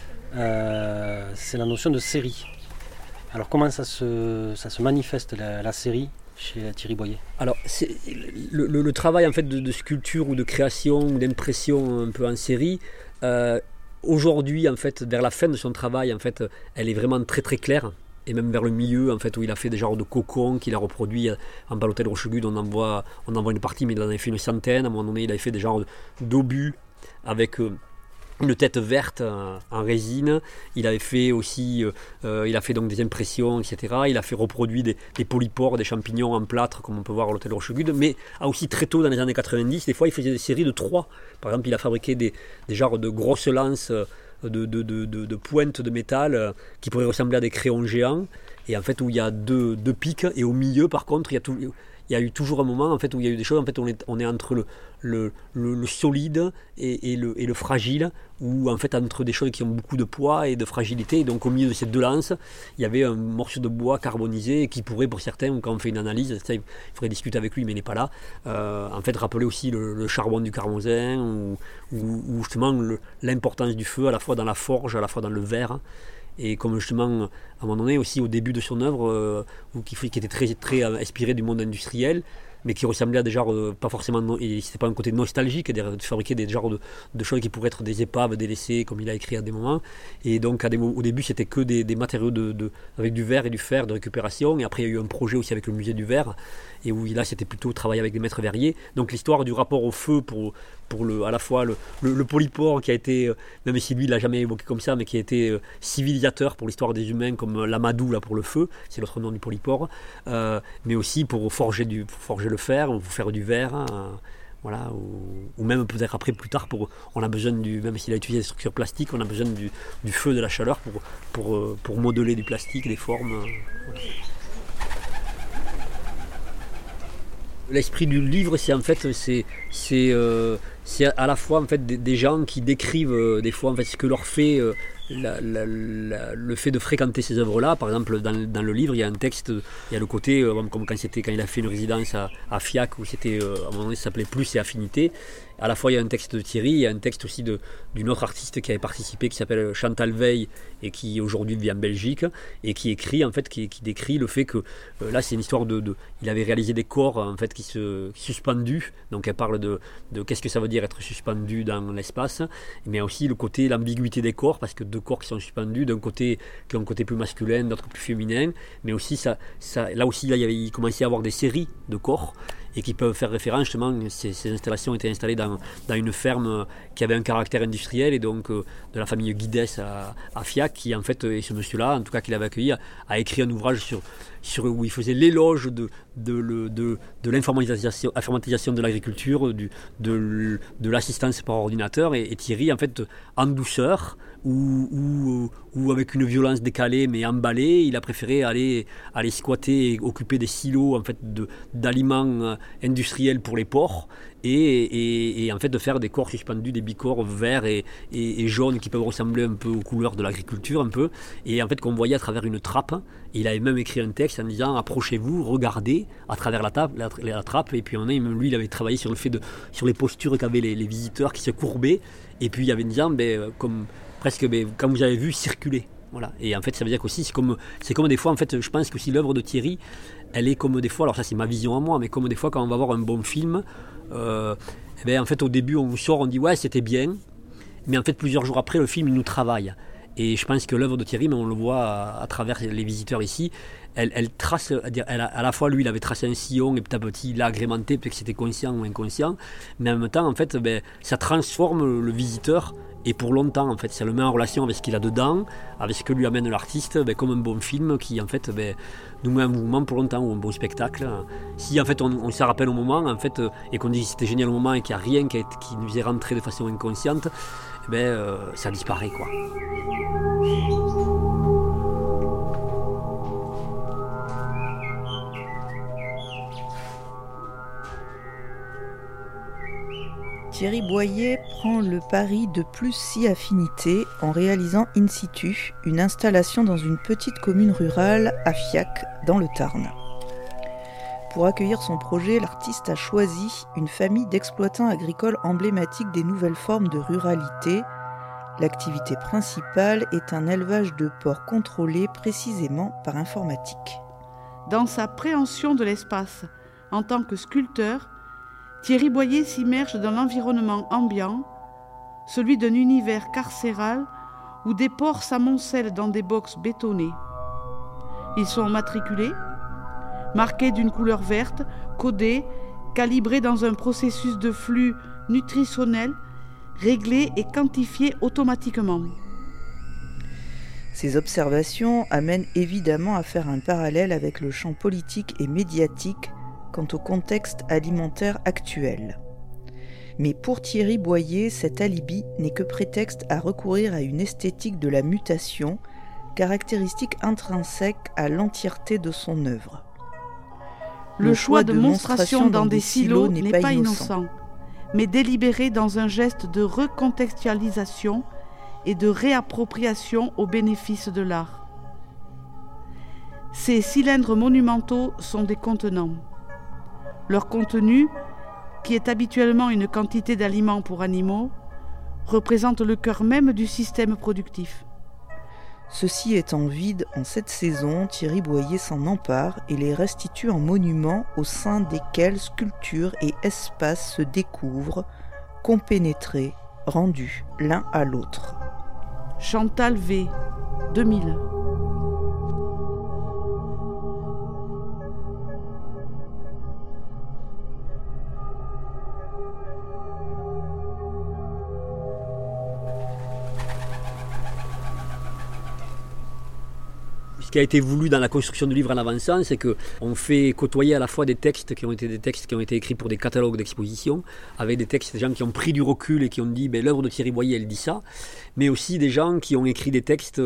Euh, c'est la notion de série. Alors comment ça se, ça se manifeste la, la série chez Thierry Boyer? Alors c'est, le, le, le travail en fait de, de sculpture ou de création ou d'impression un peu en série, euh, aujourd'hui en fait vers la fin de son travail en fait elle est vraiment très très claire. Et même vers le milieu, en fait, où il a fait des genres de cocons qu'il a reproduits en Balotel Rochegude, on en voit, on en voit une partie, mais il en avait fait une centaine. À un moment donné, il avait fait des genres d'obus avec euh, une tête verte euh, en résine. Il avait fait aussi, euh, il a fait donc des impressions, et cetera. Il a fait reproduire des, des polypores, des champignons en plâtre, comme on peut voir à l'hôtel Rochegude. Mais aussi très tôt dans les années quatre-vingt-dix, des fois, il faisait des séries de trois. Par exemple, il a fabriqué des, des genres de grosses lances. De, de, de, de, de pointes de métal euh, qui pourraient ressembler à des crayons géants, et en fait où il y a deux, deux pics, et au milieu par contre il y a, tout, il y a eu toujours un moment en fait, où il y a eu des choses, en fait on est, on est entre le, le, le, le solide et, et, le, et le fragile, ou en fait entre des choses qui ont beaucoup de poids et de fragilité, et donc au milieu de ces deux lances il y avait un morceau de bois carbonisé qui pourrait pour certains, quand on fait une analyse, ça, il faudrait discuter avec lui mais il n'est pas là, euh, en fait rappeler aussi le, le charbon du Carmosin, ou, ou, ou justement le, l'importance du feu à la fois dans la forge, à la fois dans le verre. Et comme justement, à un moment donné aussi au début de son œuvre, euh, qui, qui était très, très inspiré du monde industriel, mais qui ressemblait à des genres, euh, pas forcément, et c'était pas un côté nostalgique, de, de fabriquer des genres de, de choses qui pourraient être des épaves délaissées, comme il a écrit à des moments. Et donc à des, au début c'était que des, des matériaux de, de, avec du verre et du fer de récupération, et après il y a eu un projet aussi avec le musée du verre, et où là c'était plutôt travailler avec des maîtres verriers. Donc l'histoire du rapport au feu pour, pour le, à la fois le, le, le polypore qui a été, même si lui il l'a jamais évoqué comme ça, mais qui a été civilisateur pour l'histoire des humains, comme l'amadou là pour le feu, c'est l'autre nom du polypore, euh, mais aussi pour forger, du, pour forger le fer, ou faire du verre, euh, voilà, ou, ou même peut-être après plus tard, pour, on a besoin du, même s'il a utilisé des structures plastiques, on a besoin du, du feu, de la chaleur pour, pour, pour modeler du plastique, des formes. Euh, voilà. L'esprit du livre, c'est en fait, c'est, c'est, euh, c'est à la fois en fait des, des gens qui décrivent euh, des fois en fait ce que leur fait euh, la, la, la, le fait de fréquenter ces œuvres-là. Par exemple, dans, dans le livre, il y a un texte, il y a le côté euh, comme quand c'était quand il a fait une résidence à, à Fiac, où c'était euh, à un moment donné ça s'appelait Plus et Affinité. À la fois il y a un texte de Thierry, il y a un texte aussi de, d'une autre artiste qui avait participé, qui s'appelle Chantal Veil, et qui aujourd'hui vit en Belgique, et qui écrit en fait, qui, qui décrit le fait que euh, là c'est une histoire de, de, il avait réalisé des corps en fait qui se qui suspendus, donc elle parle de, de qu'est-ce que ça veut dire être suspendu dans l'espace, mais aussi le côté, l'ambiguïté des corps, parce que deux corps qui sont suspendus, d'un côté qui ont un côté plus masculin, d'autre plus féminin, mais aussi ça, ça là aussi là il, y avait, il commençait à avoir des séries de corps, et qui peuvent faire référence justement, ces, ces installations étaient installées dans, dans une ferme qui avait un caractère industriel, et donc euh, de la famille Guides à, à Fiac, qui en fait, et ce monsieur-là, en tout cas qui l'avait accueilli, a, a écrit un ouvrage sur, sur, où il faisait l'éloge de, de, de, de, de l'informatisation, informatisation de l'agriculture, du, de, de l'assistance par ordinateur, et, et Thierry, en fait, en douceur, ou, ou, ou avec une violence décalée mais emballée, il a préféré aller, aller squatter et occuper des silos en fait, de, d'aliments industriels pour les porcs, et, et, et en fait de faire des corps suspendus, des bicorps verts et, et, et jaunes qui peuvent ressembler un peu aux couleurs de l'agriculture un peu, et en fait qu'on voyait à travers une trappe. Et il avait même écrit un texte en disant approchez-vous, regardez à travers la, table, la, la trappe, et puis on a, même lui il avait travaillé sur le fait de, sur les postures qu'avaient les, les visiteurs qui se courbaient, et puis il y avait une disant ben, comme presque ben, quand vous avez vu circuler. Voilà. Et en fait ça veut dire qu'aussi c'est comme, c'est comme des fois en fait je pense que si l'œuvre de Thierry elle est comme des fois, alors ça c'est ma vision à moi, mais comme des fois quand on va voir un bon film, euh, eh ben, en fait au début on sort, on dit ouais c'était bien, mais en fait plusieurs jours après le film il nous travaille. Et je pense que l'œuvre de Thierry, mais on le voit à, à travers les visiteurs ici, elle, elle trace, elle a, à la fois lui il avait tracé un sillon et petit à petit il l'a agrémenté, peut-être que c'était conscient ou inconscient, mais en même temps en fait ben, ça transforme le, le visiteur, et pour longtemps en fait ça le met en relation avec ce qu'il a dedans, avec ce que lui amène l'artiste, ben, comme un bon film qui en fait ben, nous met en mouvement pour longtemps, ou un bon spectacle. Si en fait on, on s'en rappelle au moment en fait, et qu'on dit que c'était génial au moment et qu'il n'y a rien qui, a, qui nous est rentré de façon inconsciente, ben, euh, ça disparaît quoi. Thierry Boyer prend le pari de Plus si Affinité en réalisant in situ une installation dans une petite commune rurale à Fiac, dans le Tarn. Pour accueillir son projet, l'artiste a choisi une famille d'exploitants agricoles emblématiques des nouvelles formes de ruralité. L'activité principale est un élevage de porcs contrôlé précisément par informatique. Dans sa préhension de l'espace, en tant que sculpteur, Thierry Boyer s'immerge dans l'environnement ambiant, celui d'un univers carcéral où des porcs s'amoncellent dans des boxes bétonnées. Ils sont matriculés, marqués d'une couleur verte, codés, calibrés dans un processus de flux nutritionnel, réglé et quantifié automatiquement. Ces observations amènent évidemment à faire un parallèle avec le champ politique et médiatique quant au contexte alimentaire actuel. Mais pour Thierry Boyer, cet alibi n'est que prétexte à recourir à une esthétique de la mutation, caractéristique intrinsèque à l'entièreté de son œuvre. Le, le choix de, de monstration dans des silos n'est pas innocent, mais délibéré dans un geste de recontextualisation et de réappropriation au bénéfice de l'art. Ces cylindres monumentaux sont des contenants. Leur contenu, qui est habituellement une quantité d'aliments pour animaux, représente le cœur même du système productif. Ceci étant vide en cette saison, Thierry Boyer s'en empare et les restitue en monuments au sein desquels sculptures et espaces se découvrent, compénétrés, rendus l'un à l'autre. Chantal V, deux mille. Ce qui a été voulu dans la construction du livre en avançant, c'est qu'on fait côtoyer à la fois des textes qui ont été des textes qui ont été écrits pour des catalogues d'exposition, avec des textes des gens qui ont pris du recul et qui ont dit ben, l'œuvre de Thierry Boyer, elle dit ça, mais aussi des gens qui ont écrit des textes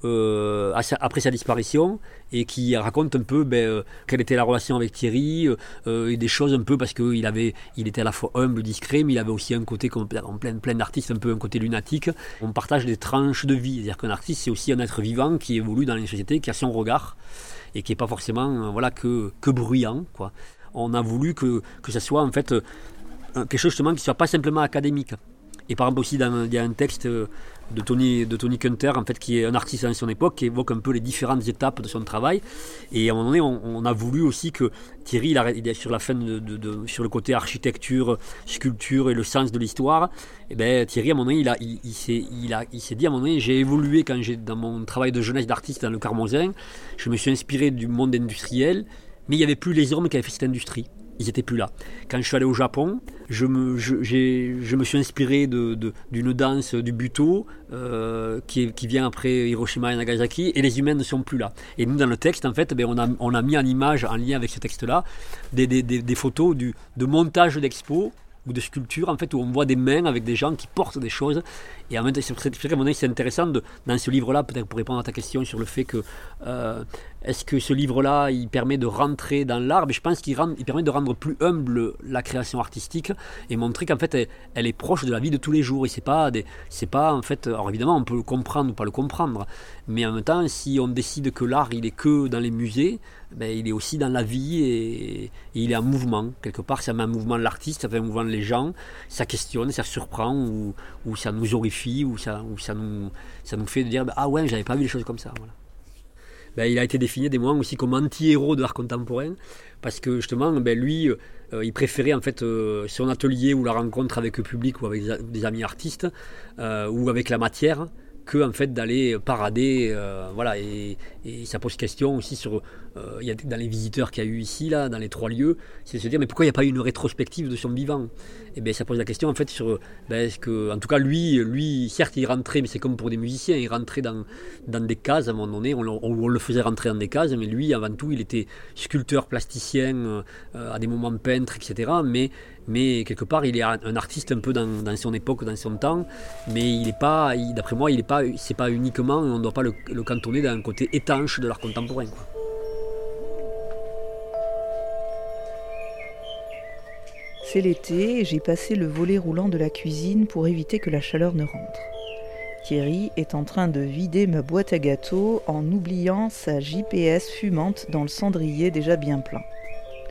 euh, après sa disparition et qui racontent un peu ben, euh, quelle était la relation avec Thierry euh, et des choses un peu parce qu'il avait, il était à la fois humble, discret, mais il avait aussi un côté comme en plein, plein d'artistes, un peu un côté lunatique. On partage des tranches de vie, c'est-à-dire qu'un artiste c'est aussi un être vivant qui évolue dans les sociétés, qui a son regard et qui n'est pas forcément euh, voilà, que, que bruyant, quoi. On a voulu que, que ça soit en fait euh, quelque chose justement qui ne soit pas simplement académique. Et par exemple aussi, dans, il y a un texte de Tony, de Tony Kunter, en fait, qui est un artiste à son époque, qui évoque un peu les différentes étapes de son travail. Et à un moment donné, on, on a voulu aussi que Thierry, il a, il est sur la fin de, de, de, sur le côté architecture, sculpture et le sens de l'histoire. Et ben Thierry, à un moment donné, il, a, il, il, s'est, il, a, il s'est dit, à un moment donné, j'ai évolué quand j'ai dans mon travail de jeunesse d'artiste dans le Carmosin. Je me suis inspiré du monde industriel, mais il n'y avait plus les hommes qui avaient fait cette industrie. Ils n'étaient plus là. Quand je suis allé au Japon, je me, je, j'ai, je me suis inspiré de, de, d'une danse du Buto euh, qui, qui vient après Hiroshima et Nagasaki, et les humains ne sont plus là. Et nous, dans le texte, en fait, ben, on, a, on a mis en image, en lien avec ce texte-là, des, des, des, des photos du, de montage d'expo ou de sculpture, en fait, où on voit des mains avec des gens qui portent des choses. Et en même temps, c'est, c'est, c'est intéressant de, dans ce livre-là, peut-être pour répondre à ta question sur le fait que euh, est-ce que ce livre-là, il permet de rentrer dans l'art? Mais je pense qu'il rend, il permet de rendre plus humble la création artistique et montrer qu'en fait, elle, elle est proche de la vie de tous les jours. Et c'est pas, des, c'est pas en fait, alors évidemment, on peut le comprendre ou pas le comprendre, mais en même temps, si on décide que l'art, il est que dans les musées, ben, il est aussi dans la vie et, et il est en mouvement. Quelque part, ça met en mouvement l'artiste, ça fait en mouvement les gens, ça questionne, ça surprend ou, ou ça nous horrifie ou ça, ou ça, nous, ça nous fait dire ah ouais, j'avais pas vu les choses comme ça. Voilà. Ben, il a été défini des moments aussi comme anti-héros de l'art contemporain parce que justement ben, lui euh, il préférait en fait euh, son atelier ou la rencontre avec le public ou avec des amis artistes euh, ou avec la matière que en fait d'aller parader euh, voilà et, et ça pose question aussi sur euh, il y a dans les visiteurs qu'il y a eu ici là dans les trois lieux, c'est de se dire mais pourquoi il n'y a pas eu une rétrospective de son vivant. Et bien ça pose la question en fait sur ben, est-ce que en tout cas lui lui certes il rentrait, mais c'est comme pour des musiciens, il rentrait dans, dans des cases à un moment donné, on, on, on le faisait rentrer dans des cases, mais lui avant tout il était sculpteur, plasticien, euh, à des moments peintre, etc. mais mais quelque part il est un artiste un peu dans, dans son époque, dans son temps, mais il est pas, il, d'après moi, il est pas, c'est pas uniquement, on ne doit pas le, le cantonner dans un côté étanche de l'art contemporain, quoi. C'est l'été et j'ai passé le volet roulant de la cuisine pour éviter que la chaleur ne rentre. Thierry est en train de vider ma boîte à gâteaux en oubliant sa J P S fumante dans le cendrier déjà bien plein.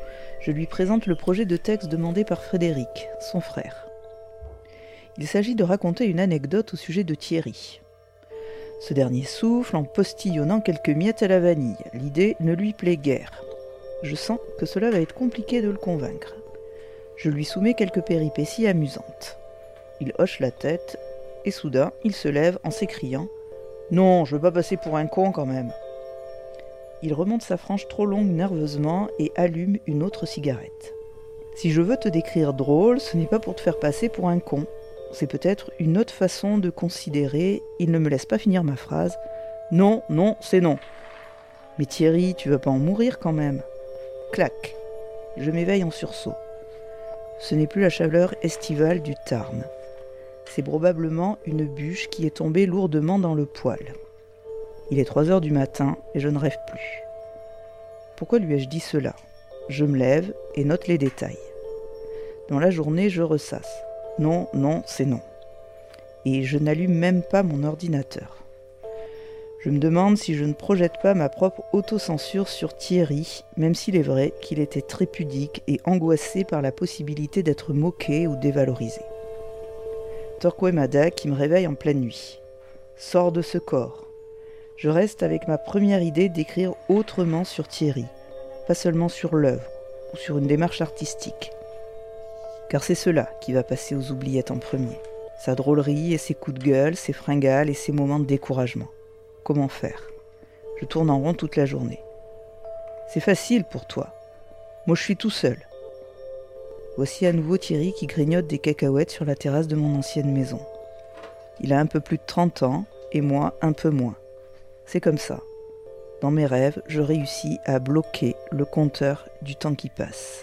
Je lui présente le projet de texte demandé par Frédéric, son frère. Il s'agit de raconter une anecdote au sujet de Thierry. Ce dernier souffle en postillonnant quelques miettes à la vanille. L'idée ne lui plaît guère. Je sens que cela va être compliqué de le convaincre. Je lui soumets quelques péripéties amusantes. Il hoche la tête, et soudain, il se lève en s'écriant « Non, je veux pas passer pour un con quand même !» Il remonte sa frange trop longue nerveusement et allume une autre cigarette. « Si je veux te décrire drôle, ce n'est pas pour te faire passer pour un con. C'est peut-être une autre façon de considérer. » Il ne me laisse pas finir ma phrase. « Non, non, c'est non. »« Mais Thierry, tu vas pas en mourir quand même. » Clac. Je m'éveille en sursaut. Ce n'est plus la chaleur estivale du Tarn. C'est probablement une bûche qui est tombée lourdement dans le poêle. Il est trois heures du matin et je ne rêve plus. Pourquoi lui ai-je dit cela ? Je me lève et note les détails. Dans la journée, je ressasse. Non, non, c'est non. Et je n'allume même pas mon ordinateur. Je me demande si je ne projette pas ma propre autocensure sur Thierry, même s'il est vrai qu'il était très pudique et angoissé par la possibilité d'être moqué ou dévalorisé. Torquemada qui me réveille en pleine nuit. Sors de ce corps. Je reste avec ma première idée d'écrire autrement sur Thierry, pas seulement sur l'œuvre ou sur une démarche artistique. Car c'est cela qui va passer aux oubliettes en premier. Sa drôlerie et ses coups de gueule, ses fringales et ses moments de découragement. Comment faire ? Je tourne en rond toute la journée. C'est facile pour toi. Moi je suis tout seul. Voici à nouveau Thierry qui grignote des cacahuètes sur la terrasse de mon ancienne maison. Il a un peu plus de trente ans et moi un peu moins. C'est comme ça. Dans mes rêves, je réussis à bloquer le compteur du temps qui passe.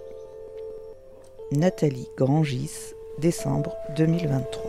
Nathalie Grangis, décembre deux mille vingt-trois.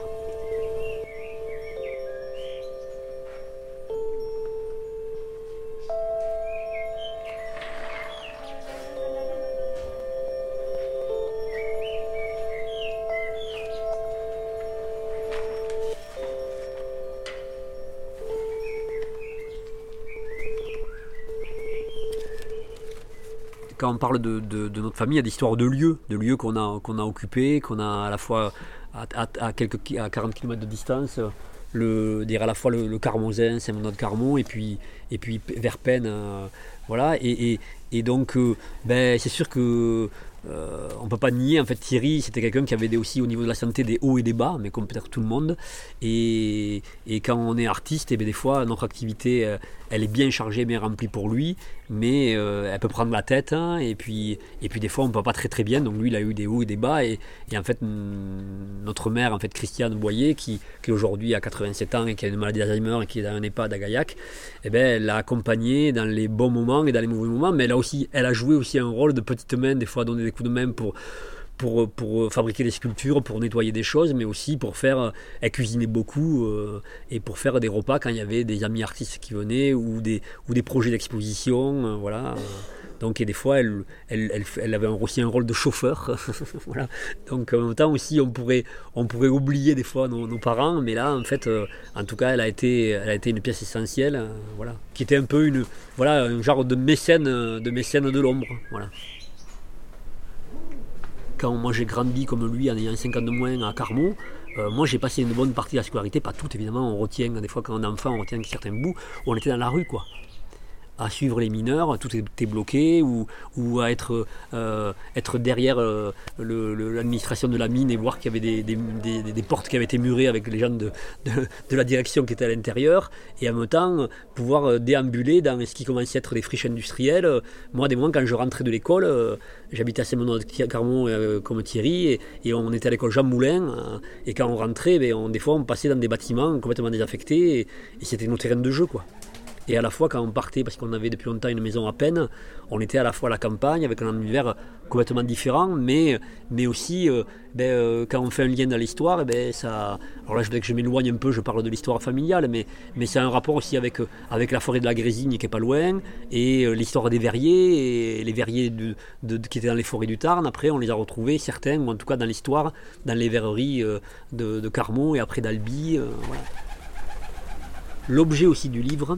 Quand on parle de, de, de notre famille, il y a des histoires de lieux, de lieux qu'on a, qu'on a occupés, qu'on a à la fois à, à, à, quelques, à quarante kilomètres de distance, le, dire à la fois le, le Carmonzin, Saint-Mandon-de-Carmont, et puis, et puis Verpennes, euh, voilà, et, et, et donc euh, ben, c'est sûr que euh, on ne peut pas nier, en fait Thierry c'était quelqu'un qui avait des, aussi au niveau de la santé des hauts et des bas, mais comme peut-être tout le monde, et, et quand on est artiste, et bien, des fois notre activité euh, elle est bien chargée, bien remplie pour lui, mais euh, elle peut prendre la tête, hein, et, puis, et puis des fois on ne peut pas très très bien, donc lui il a eu des hauts et des bas, et, et en fait notre mère, en fait Christiane Boyer, qui, qui aujourd'hui a quatre-vingt-sept ans et qui a une maladie d'Alzheimer et qui est dans un EHPAD à Gaillac, eh ben, elle l'a accompagné dans les bons moments et dans les mauvais moments, mais elle a, aussi, elle a joué aussi un rôle de petite main, des fois à donner des coups de main pour, pour, pour fabriquer des sculptures, pour nettoyer des choses, mais aussi pour faire, elle cuisinait beaucoup, euh, et pour faire des repas quand il y avait des amis artistes qui venaient, ou des, ou des projets d'exposition, euh, voilà. Donc, et des fois, elle, elle, elle, elle avait aussi un rôle de chauffeur. Voilà. Donc, en même temps aussi, on pourrait, on pourrait oublier des fois nos, nos parents, mais là, en fait, euh, en tout cas, elle a été, elle a été une pièce essentielle, euh, voilà, qui était un peu une, voilà, un genre de mécène, de mécène de l'ombre, voilà. Quand moi j'ai grandi comme lui en ayant cinq ans de moins à Carmont, euh, moi j'ai passé une bonne partie de la scolarité, pas toute évidemment, on retient, des fois quand on est enfant, on retient certains bouts, où on était dans la rue, quoi. À suivre les mineurs, tout était bloqué, ou, ou à être, euh, être derrière euh, le, le, l'administration de la mine et voir qu'il y avait des, des, des, des portes qui avaient été murées avec les gens de, de, de la direction qui étaient à l'intérieur, et en même temps pouvoir déambuler dans ce qui commençait à être des friches industrielles. Moi, des moments, quand je rentrais de l'école, euh, j'habitais à Saint-Mandon-de-Carmont euh, comme Thierry, et, et on était à l'école Jean Moulin, euh, et quand on rentrait, ben, on, des fois on passait dans des bâtiments complètement désaffectés, et, et c'était nos terrains de jeu, quoi. Et à la fois, quand on partait, parce qu'on avait depuis longtemps une maison à peine, on était à la fois à la campagne, avec un univers complètement différent, mais, mais aussi, euh, ben, euh, quand on fait un lien dans l'histoire, eh ben, ça... Alors là, je, que je m'éloigne un peu, je parle de l'histoire familiale, mais, mais c'est un rapport aussi avec, avec la forêt de la Grésigne, qui n'est pas loin, et euh, l'histoire des verriers, et les verriers de, de, de, qui étaient dans les forêts du Tarn. Après, on les a retrouvés, certains, ou en tout cas dans l'histoire, dans les verreries euh, de, de Carmont, et après d'Albi, euh, voilà. L'objet aussi du livre,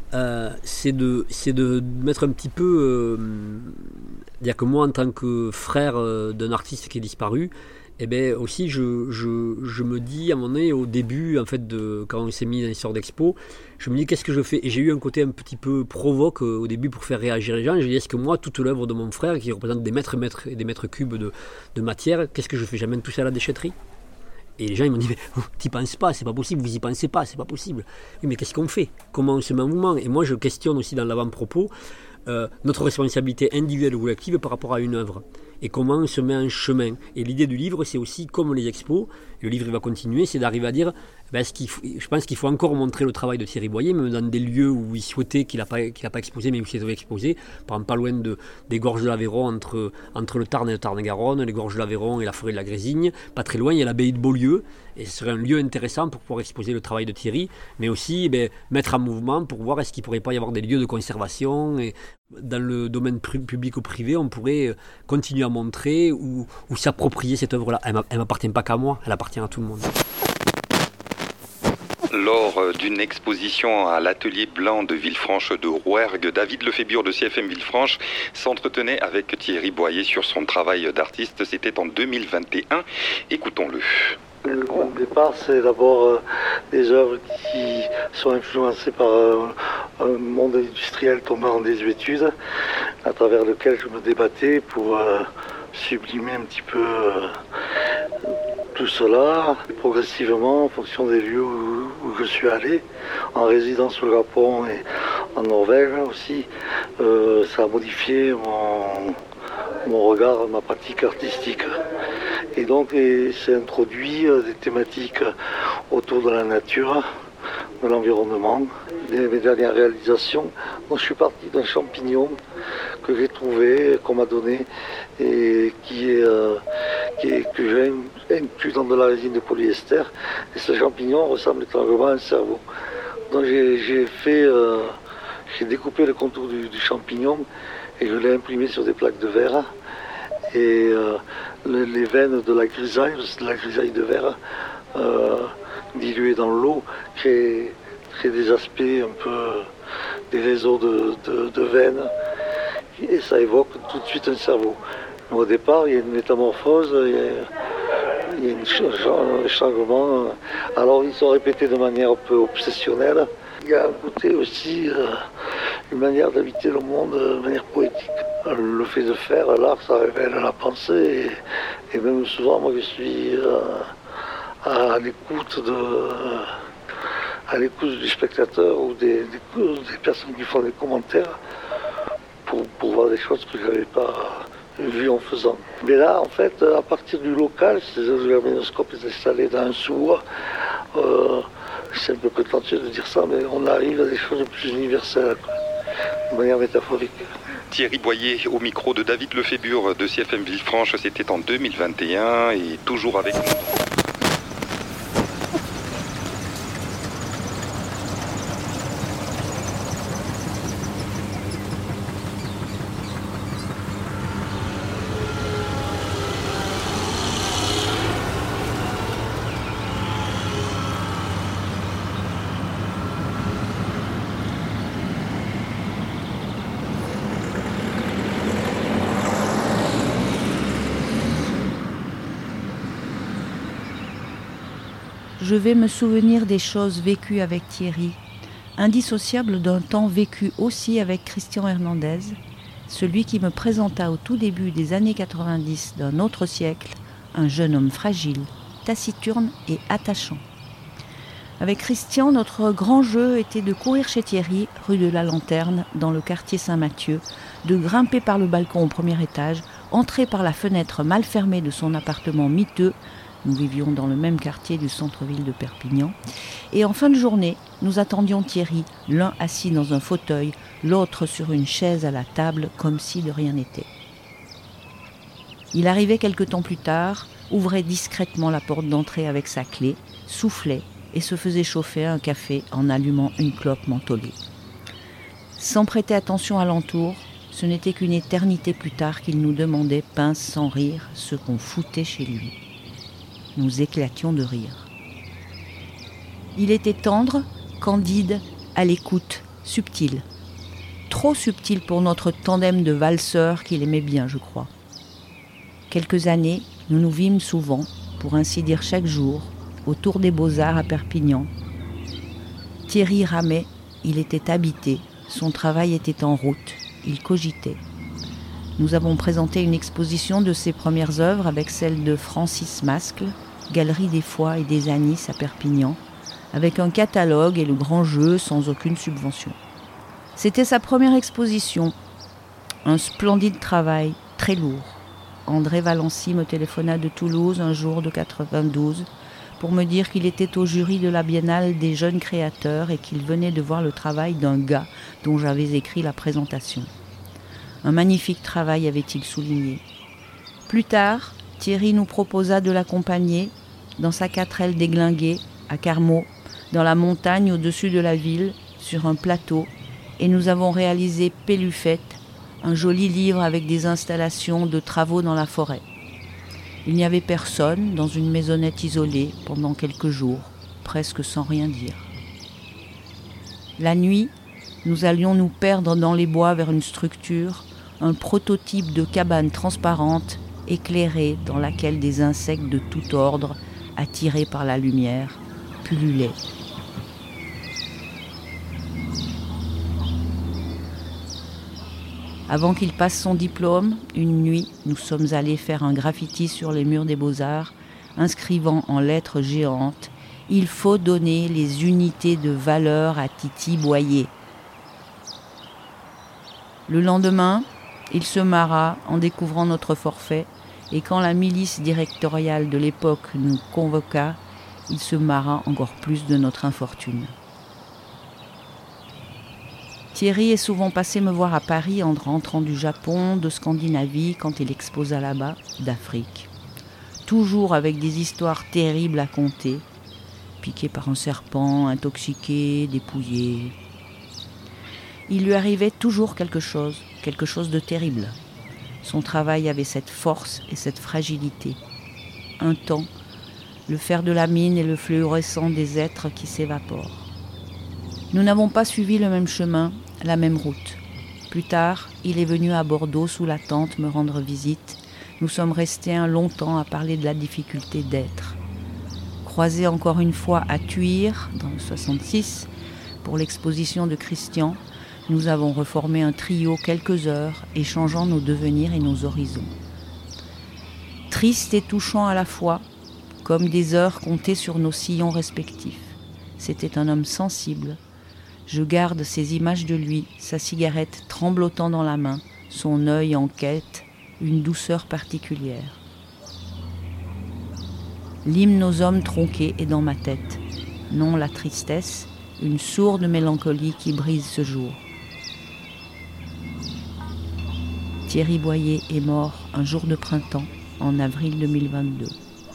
euh, c'est, de, c'est de mettre un petit peu... Euh, dire que moi, en tant que frère euh, d'un artiste qui est disparu, eh bien aussi je, je, je me dis à un moment donné, au début, en fait, de, quand on s'est mis dans l'histoire d'expo, je me dis qu'est-ce que je fais, et j'ai eu un côté un petit peu provoque euh, au début pour faire réagir les gens. J'ai dit est-ce que moi, toute l'œuvre de mon frère qui représente des mètres et mètres et des mètres cubes de, de matière, qu'est-ce que je fais, j'amène tout ça à la déchetterie? Et les gens ils m'ont dit mais oh, t'y penses pas, c'est pas possible, vous y pensez pas, c'est pas possible. Oui, mais qu'est-ce qu'on fait, comment on se met en mouvement? Et moi je questionne aussi dans l'avant-propos euh, notre responsabilité individuelle ou collective par rapport à une œuvre. Et comment on se met en chemin. Et l'idée du livre, c'est aussi comme les expos, le livre il va continuer, c'est d'arriver à dire, ben, ce qu'il faut, je pense qu'il faut encore montrer le travail de Thierry Boyer, même dans des lieux où il souhaitait qu'il n'a pas, qu'il n'a pas exposé, mais où il s'est exposé, par exemple pas loin de, des gorges de l'Aveyron, entre, entre le Tarn et le Tarn-et-Garonne, les gorges de l'Aveyron et la forêt de la Grésigne. Pas très loin, il y a l'abbaye de Beaulieu, et ce serait un lieu intéressant pour pouvoir exposer le travail de Thierry, mais aussi ben, mettre en mouvement pour voir est-ce qu'il ne pourrait pas y avoir des lieux de conservation. Et dans le domaine public ou privé, on pourrait continuer à montrer ou, ou s'approprier cette œuvre-là. Elle ne m'appartient pas qu'à moi, elle appartient à tout le monde. Lors d'une exposition à l'atelier blanc de Villefranche de Rouergue, David Lefébure de C F M Villefranche s'entretenait avec Thierry Boyer sur son travail d'artiste. C'était en deux mille vingt et un. Écoutons-le. Le point de départ, c'est d'abord euh, des œuvres qui sont influencées par euh, un monde industriel tombant en désuétude, à travers lequel je me débattais pour euh, sublimer un petit peu euh, tout cela. Et progressivement, en fonction des lieux où, où je suis allé, en résidence au Japon et en Norvège aussi, euh, ça a modifié mon, mon regard, ma pratique artistique. Et donc, il s'est introduit euh, des thématiques autour de la nature, de l'environnement. Les, mes dernières réalisations, donc je suis parti d'un champignon que j'ai trouvé, qu'on m'a donné, et qui est, euh, qui est que j'ai inclus dans de la résine de polyester. Et ce champignon ressemble étrangement à un cerveau. Donc j'ai, j'ai fait, euh, j'ai découpé le contour du, du champignon et je l'ai imprimé sur des plaques de verre. Et euh, les veines de la grisaille, de la grisaille de verre, euh, diluée dans l'eau, créent, créent des aspects un peu, des réseaux de, de, de veines, et ça évoque tout de suite un cerveau. Au départ, il y a une métamorphose, il y a, il y a un changement. Alors ils sont répétés de manière un peu obsessionnelle. Il y a un côté aussi, euh, une manière d'habiter le monde de manière poétique. Le fait de faire l'art, ça révèle la pensée, et, et même souvent, moi, je suis euh, à l'écoute de, à l'écoute du spectateur ou des, des, des personnes qui font des commentaires pour, pour voir des choses que je n'avais pas vues en faisant. Mais là, en fait, à partir du local, le germinoscope est installé dans un sous-bois. Euh, c'est un peu prétentieux de dire ça, mais on arrive à des choses plus universelles, quoi, de manière métaphorique. Thierry Boyer au micro de David Lefébure de C F M Villefranche, c'était en deux mille vingt et un et toujours avec nous. Je vais me souvenir des choses vécues avec Thierry, indissociables d'un temps vécu aussi avec Christian Hernandez, celui qui me présenta au tout début des années quatre-vingt-dix d'un autre siècle, un jeune homme fragile, taciturne et attachant. Avec Christian, notre grand jeu était de courir chez Thierry, rue de la Lanterne, dans le quartier Saint-Mathieu, de grimper par le balcon au premier étage, entrer par la fenêtre mal fermée de son appartement miteux. Nous vivions dans le même quartier du centre-ville de Perpignan. Et en fin de journée, nous attendions Thierry, l'un assis dans un fauteuil, l'autre sur une chaise à la table, comme si de rien n'était. Il arrivait quelque temps plus tard, ouvrait discrètement la porte d'entrée avec sa clé, soufflait et se faisait chauffer un café en allumant une clope mentholée. Sans prêter attention alentour, ce n'était qu'une éternité plus tard qu'il nous demandait, pince sans rire, ce qu'on foutait chez lui. Nous éclations de rire. Il était tendre, candide, à l'écoute, subtil. Trop subtil pour notre tandem de valseurs qu'il aimait bien, je crois. Quelques années, nous nous vîmes souvent, pour ainsi dire chaque jour, autour des Beaux-Arts à Perpignan. Thierry ramait, il était habité, son travail était en route, il cogitait. Nous avons présenté une exposition de ses premières œuvres avec celle de Francis Mascle, Galerie des Foix et des Anis à Perpignan, avec un catalogue et le grand jeu sans aucune subvention. C'était sa première exposition, un splendide travail, très lourd. André Valency me téléphona de Toulouse un jour de quatre-vingt-douze pour me dire qu'il était au jury de la Biennale des jeunes créateurs et qu'il venait de voir le travail d'un gars dont j'avais écrit la présentation. Un magnifique travail, avait-il souligné. Plus tard, Thierry nous proposa de l'accompagner dans sa quatrelle déglinguée à Carmaux, dans la montagne au-dessus de la ville, sur un plateau, et nous avons réalisé Pélufette, un joli livre avec des installations de travaux dans la forêt. Il n'y avait personne dans une maisonnette isolée pendant quelques jours, presque sans rien dire. La nuit, nous allions nous perdre dans les bois vers une structure, un prototype de cabane transparente, éclairée, dans laquelle des insectes de tout ordre, attirés par la lumière, pullulaient. Avant qu'il passe son diplôme, une nuit, nous sommes allés faire un graffiti sur les murs des Beaux-Arts, inscrivant en lettres géantes « Il faut donner les unités de valeur à Titi Boyer ». Le lendemain, il se marra en découvrant notre forfait, et quand la milice directoriale de l'époque nous convoqua, il se marra encore plus de notre infortune. Thierry est souvent passé me voir à Paris en rentrant du Japon, de Scandinavie, quand il exposa là-bas, d'Afrique. Toujours avec des histoires terribles à conter, piqué par un serpent, intoxiqué, dépouillé. Il lui arrivait toujours quelque chose, quelque chose de terrible. Son travail avait cette force et cette fragilité. Un temps, le fer de la mine et le fluorescent des êtres qui s'évaporent. Nous n'avons pas suivi le même chemin, la même route. Plus tard, il est venu à Bordeaux sous la tente me rendre visite. Nous sommes restés un long temps à parler de la difficulté d'être. Croisés encore une fois à Thuir, dans le soixante-six, pour l'exposition de Christian, nous avons reformé un trio quelques heures, échangeant nos devenirs et nos horizons. Triste et touchant à la fois, comme des heures comptées sur nos sillons respectifs. C'était un homme sensible. Je garde ces images de lui, sa cigarette tremblotant dans la main, son œil en quête, une douceur particulière. L'hymne aux hommes tronqués est dans ma tête. Non la tristesse, une sourde mélancolie qui brise ce jour. Thierry Boyer est mort un jour de printemps, en avril deux mille vingt-deux.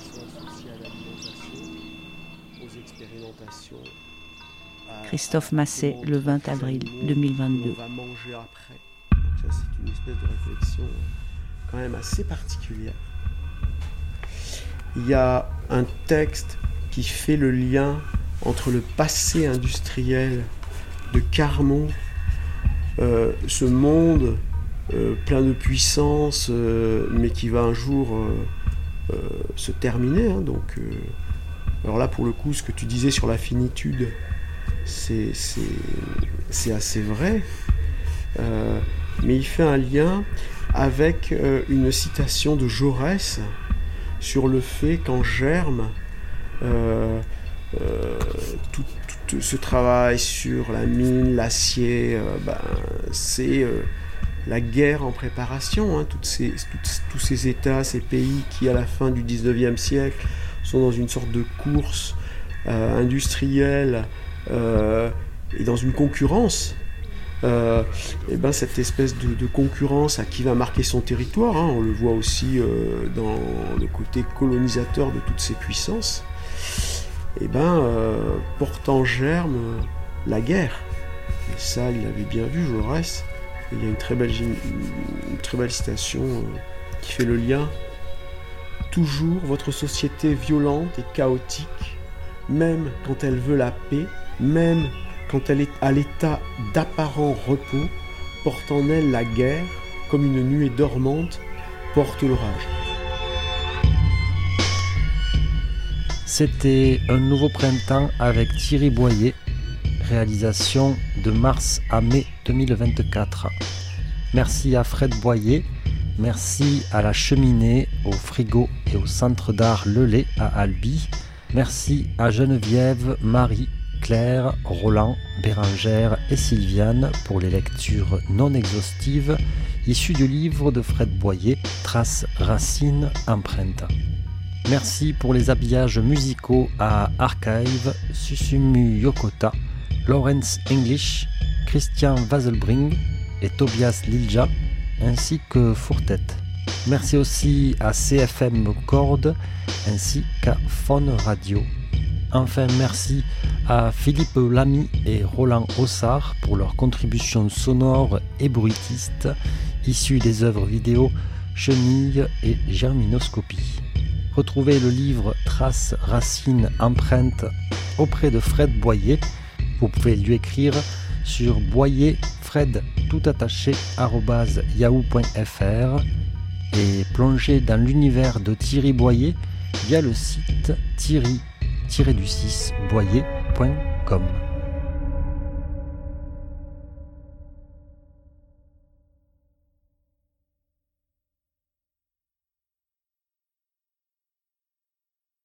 Christophe Masset, le vingt avril deux mille vingt-deux. On va manger après. Donc ça, c'est une espèce de réflexion quand même assez particulière. Il y a un texte qui fait le lien entre le passé industriel de Carmaux, euh, ce monde euh, plein de puissance, euh, mais qui va un jour euh, euh, se terminer. Hein, donc, euh, alors là, pour le coup, ce que tu disais sur la finitude, c'est, c'est, c'est assez vrai. Euh, mais il fait un lien avec euh, une citation de Jaurès sur le fait qu'en germe, euh, euh, tout, tout ce travail sur la mine, l'acier, euh, ben, c'est euh, la guerre en préparation. Hein, toutes ces, toutes, tous ces États, ces pays qui, à la fin du dix-neuvième siècle, sont dans une sorte de course euh, industrielle euh, et dans une concurrence. Euh, et ben cette espèce de, de concurrence à qui va marquer son territoire, hein, on le voit aussi euh, dans le côté colonisateur de toutes ces puissances, et ben euh, porte en germe euh, la guerre. Et ça, il l'avait bien vu, Jaurès. Et il y a une très belle, une, une très belle citation euh, qui fait le lien. Toujours votre société violente et chaotique, même quand elle veut la paix, même quand elle est à l'état d'apparent repos, porte en elle la guerre, comme une nuée dormante porte l'orage. C'était Un nouveau printemps avec Thierry Boyer, réalisation de mars à mai deux mille vingt-quatre. Merci à Fred Boyer, merci à La Cheminée, au Frigo et au Centre d'art Le Lait à Albi. Merci à Geneviève, Marie, Claire, Roland, Bérangère et Sylviane pour les lectures non exhaustives issues du livre de Fred Boyer, Traces, Racines, Empreintes. Merci pour les habillages musicaux à Archive, Susumu Yokota, Lawrence English, Christian Vazelbring et Tobias Lilja, ainsi que Fourtet. Merci aussi à C F M Cordes ainsi qu'à Faune Radio. Enfin, merci à Philippe Lamy et Roland Ossard pour leurs contributions sonores et bruitistes issues des œuvres vidéo Chenille et Germinoscopie. Retrouvez le livre Traces, Racines, Empreintes auprès de Fred Boyer. Vous pouvez lui écrire sur boyerfred tout attaché arobase yahoo point fr et plonger dans l'univers de Thierry Boyer via le site thierry tiret du six boyer point com.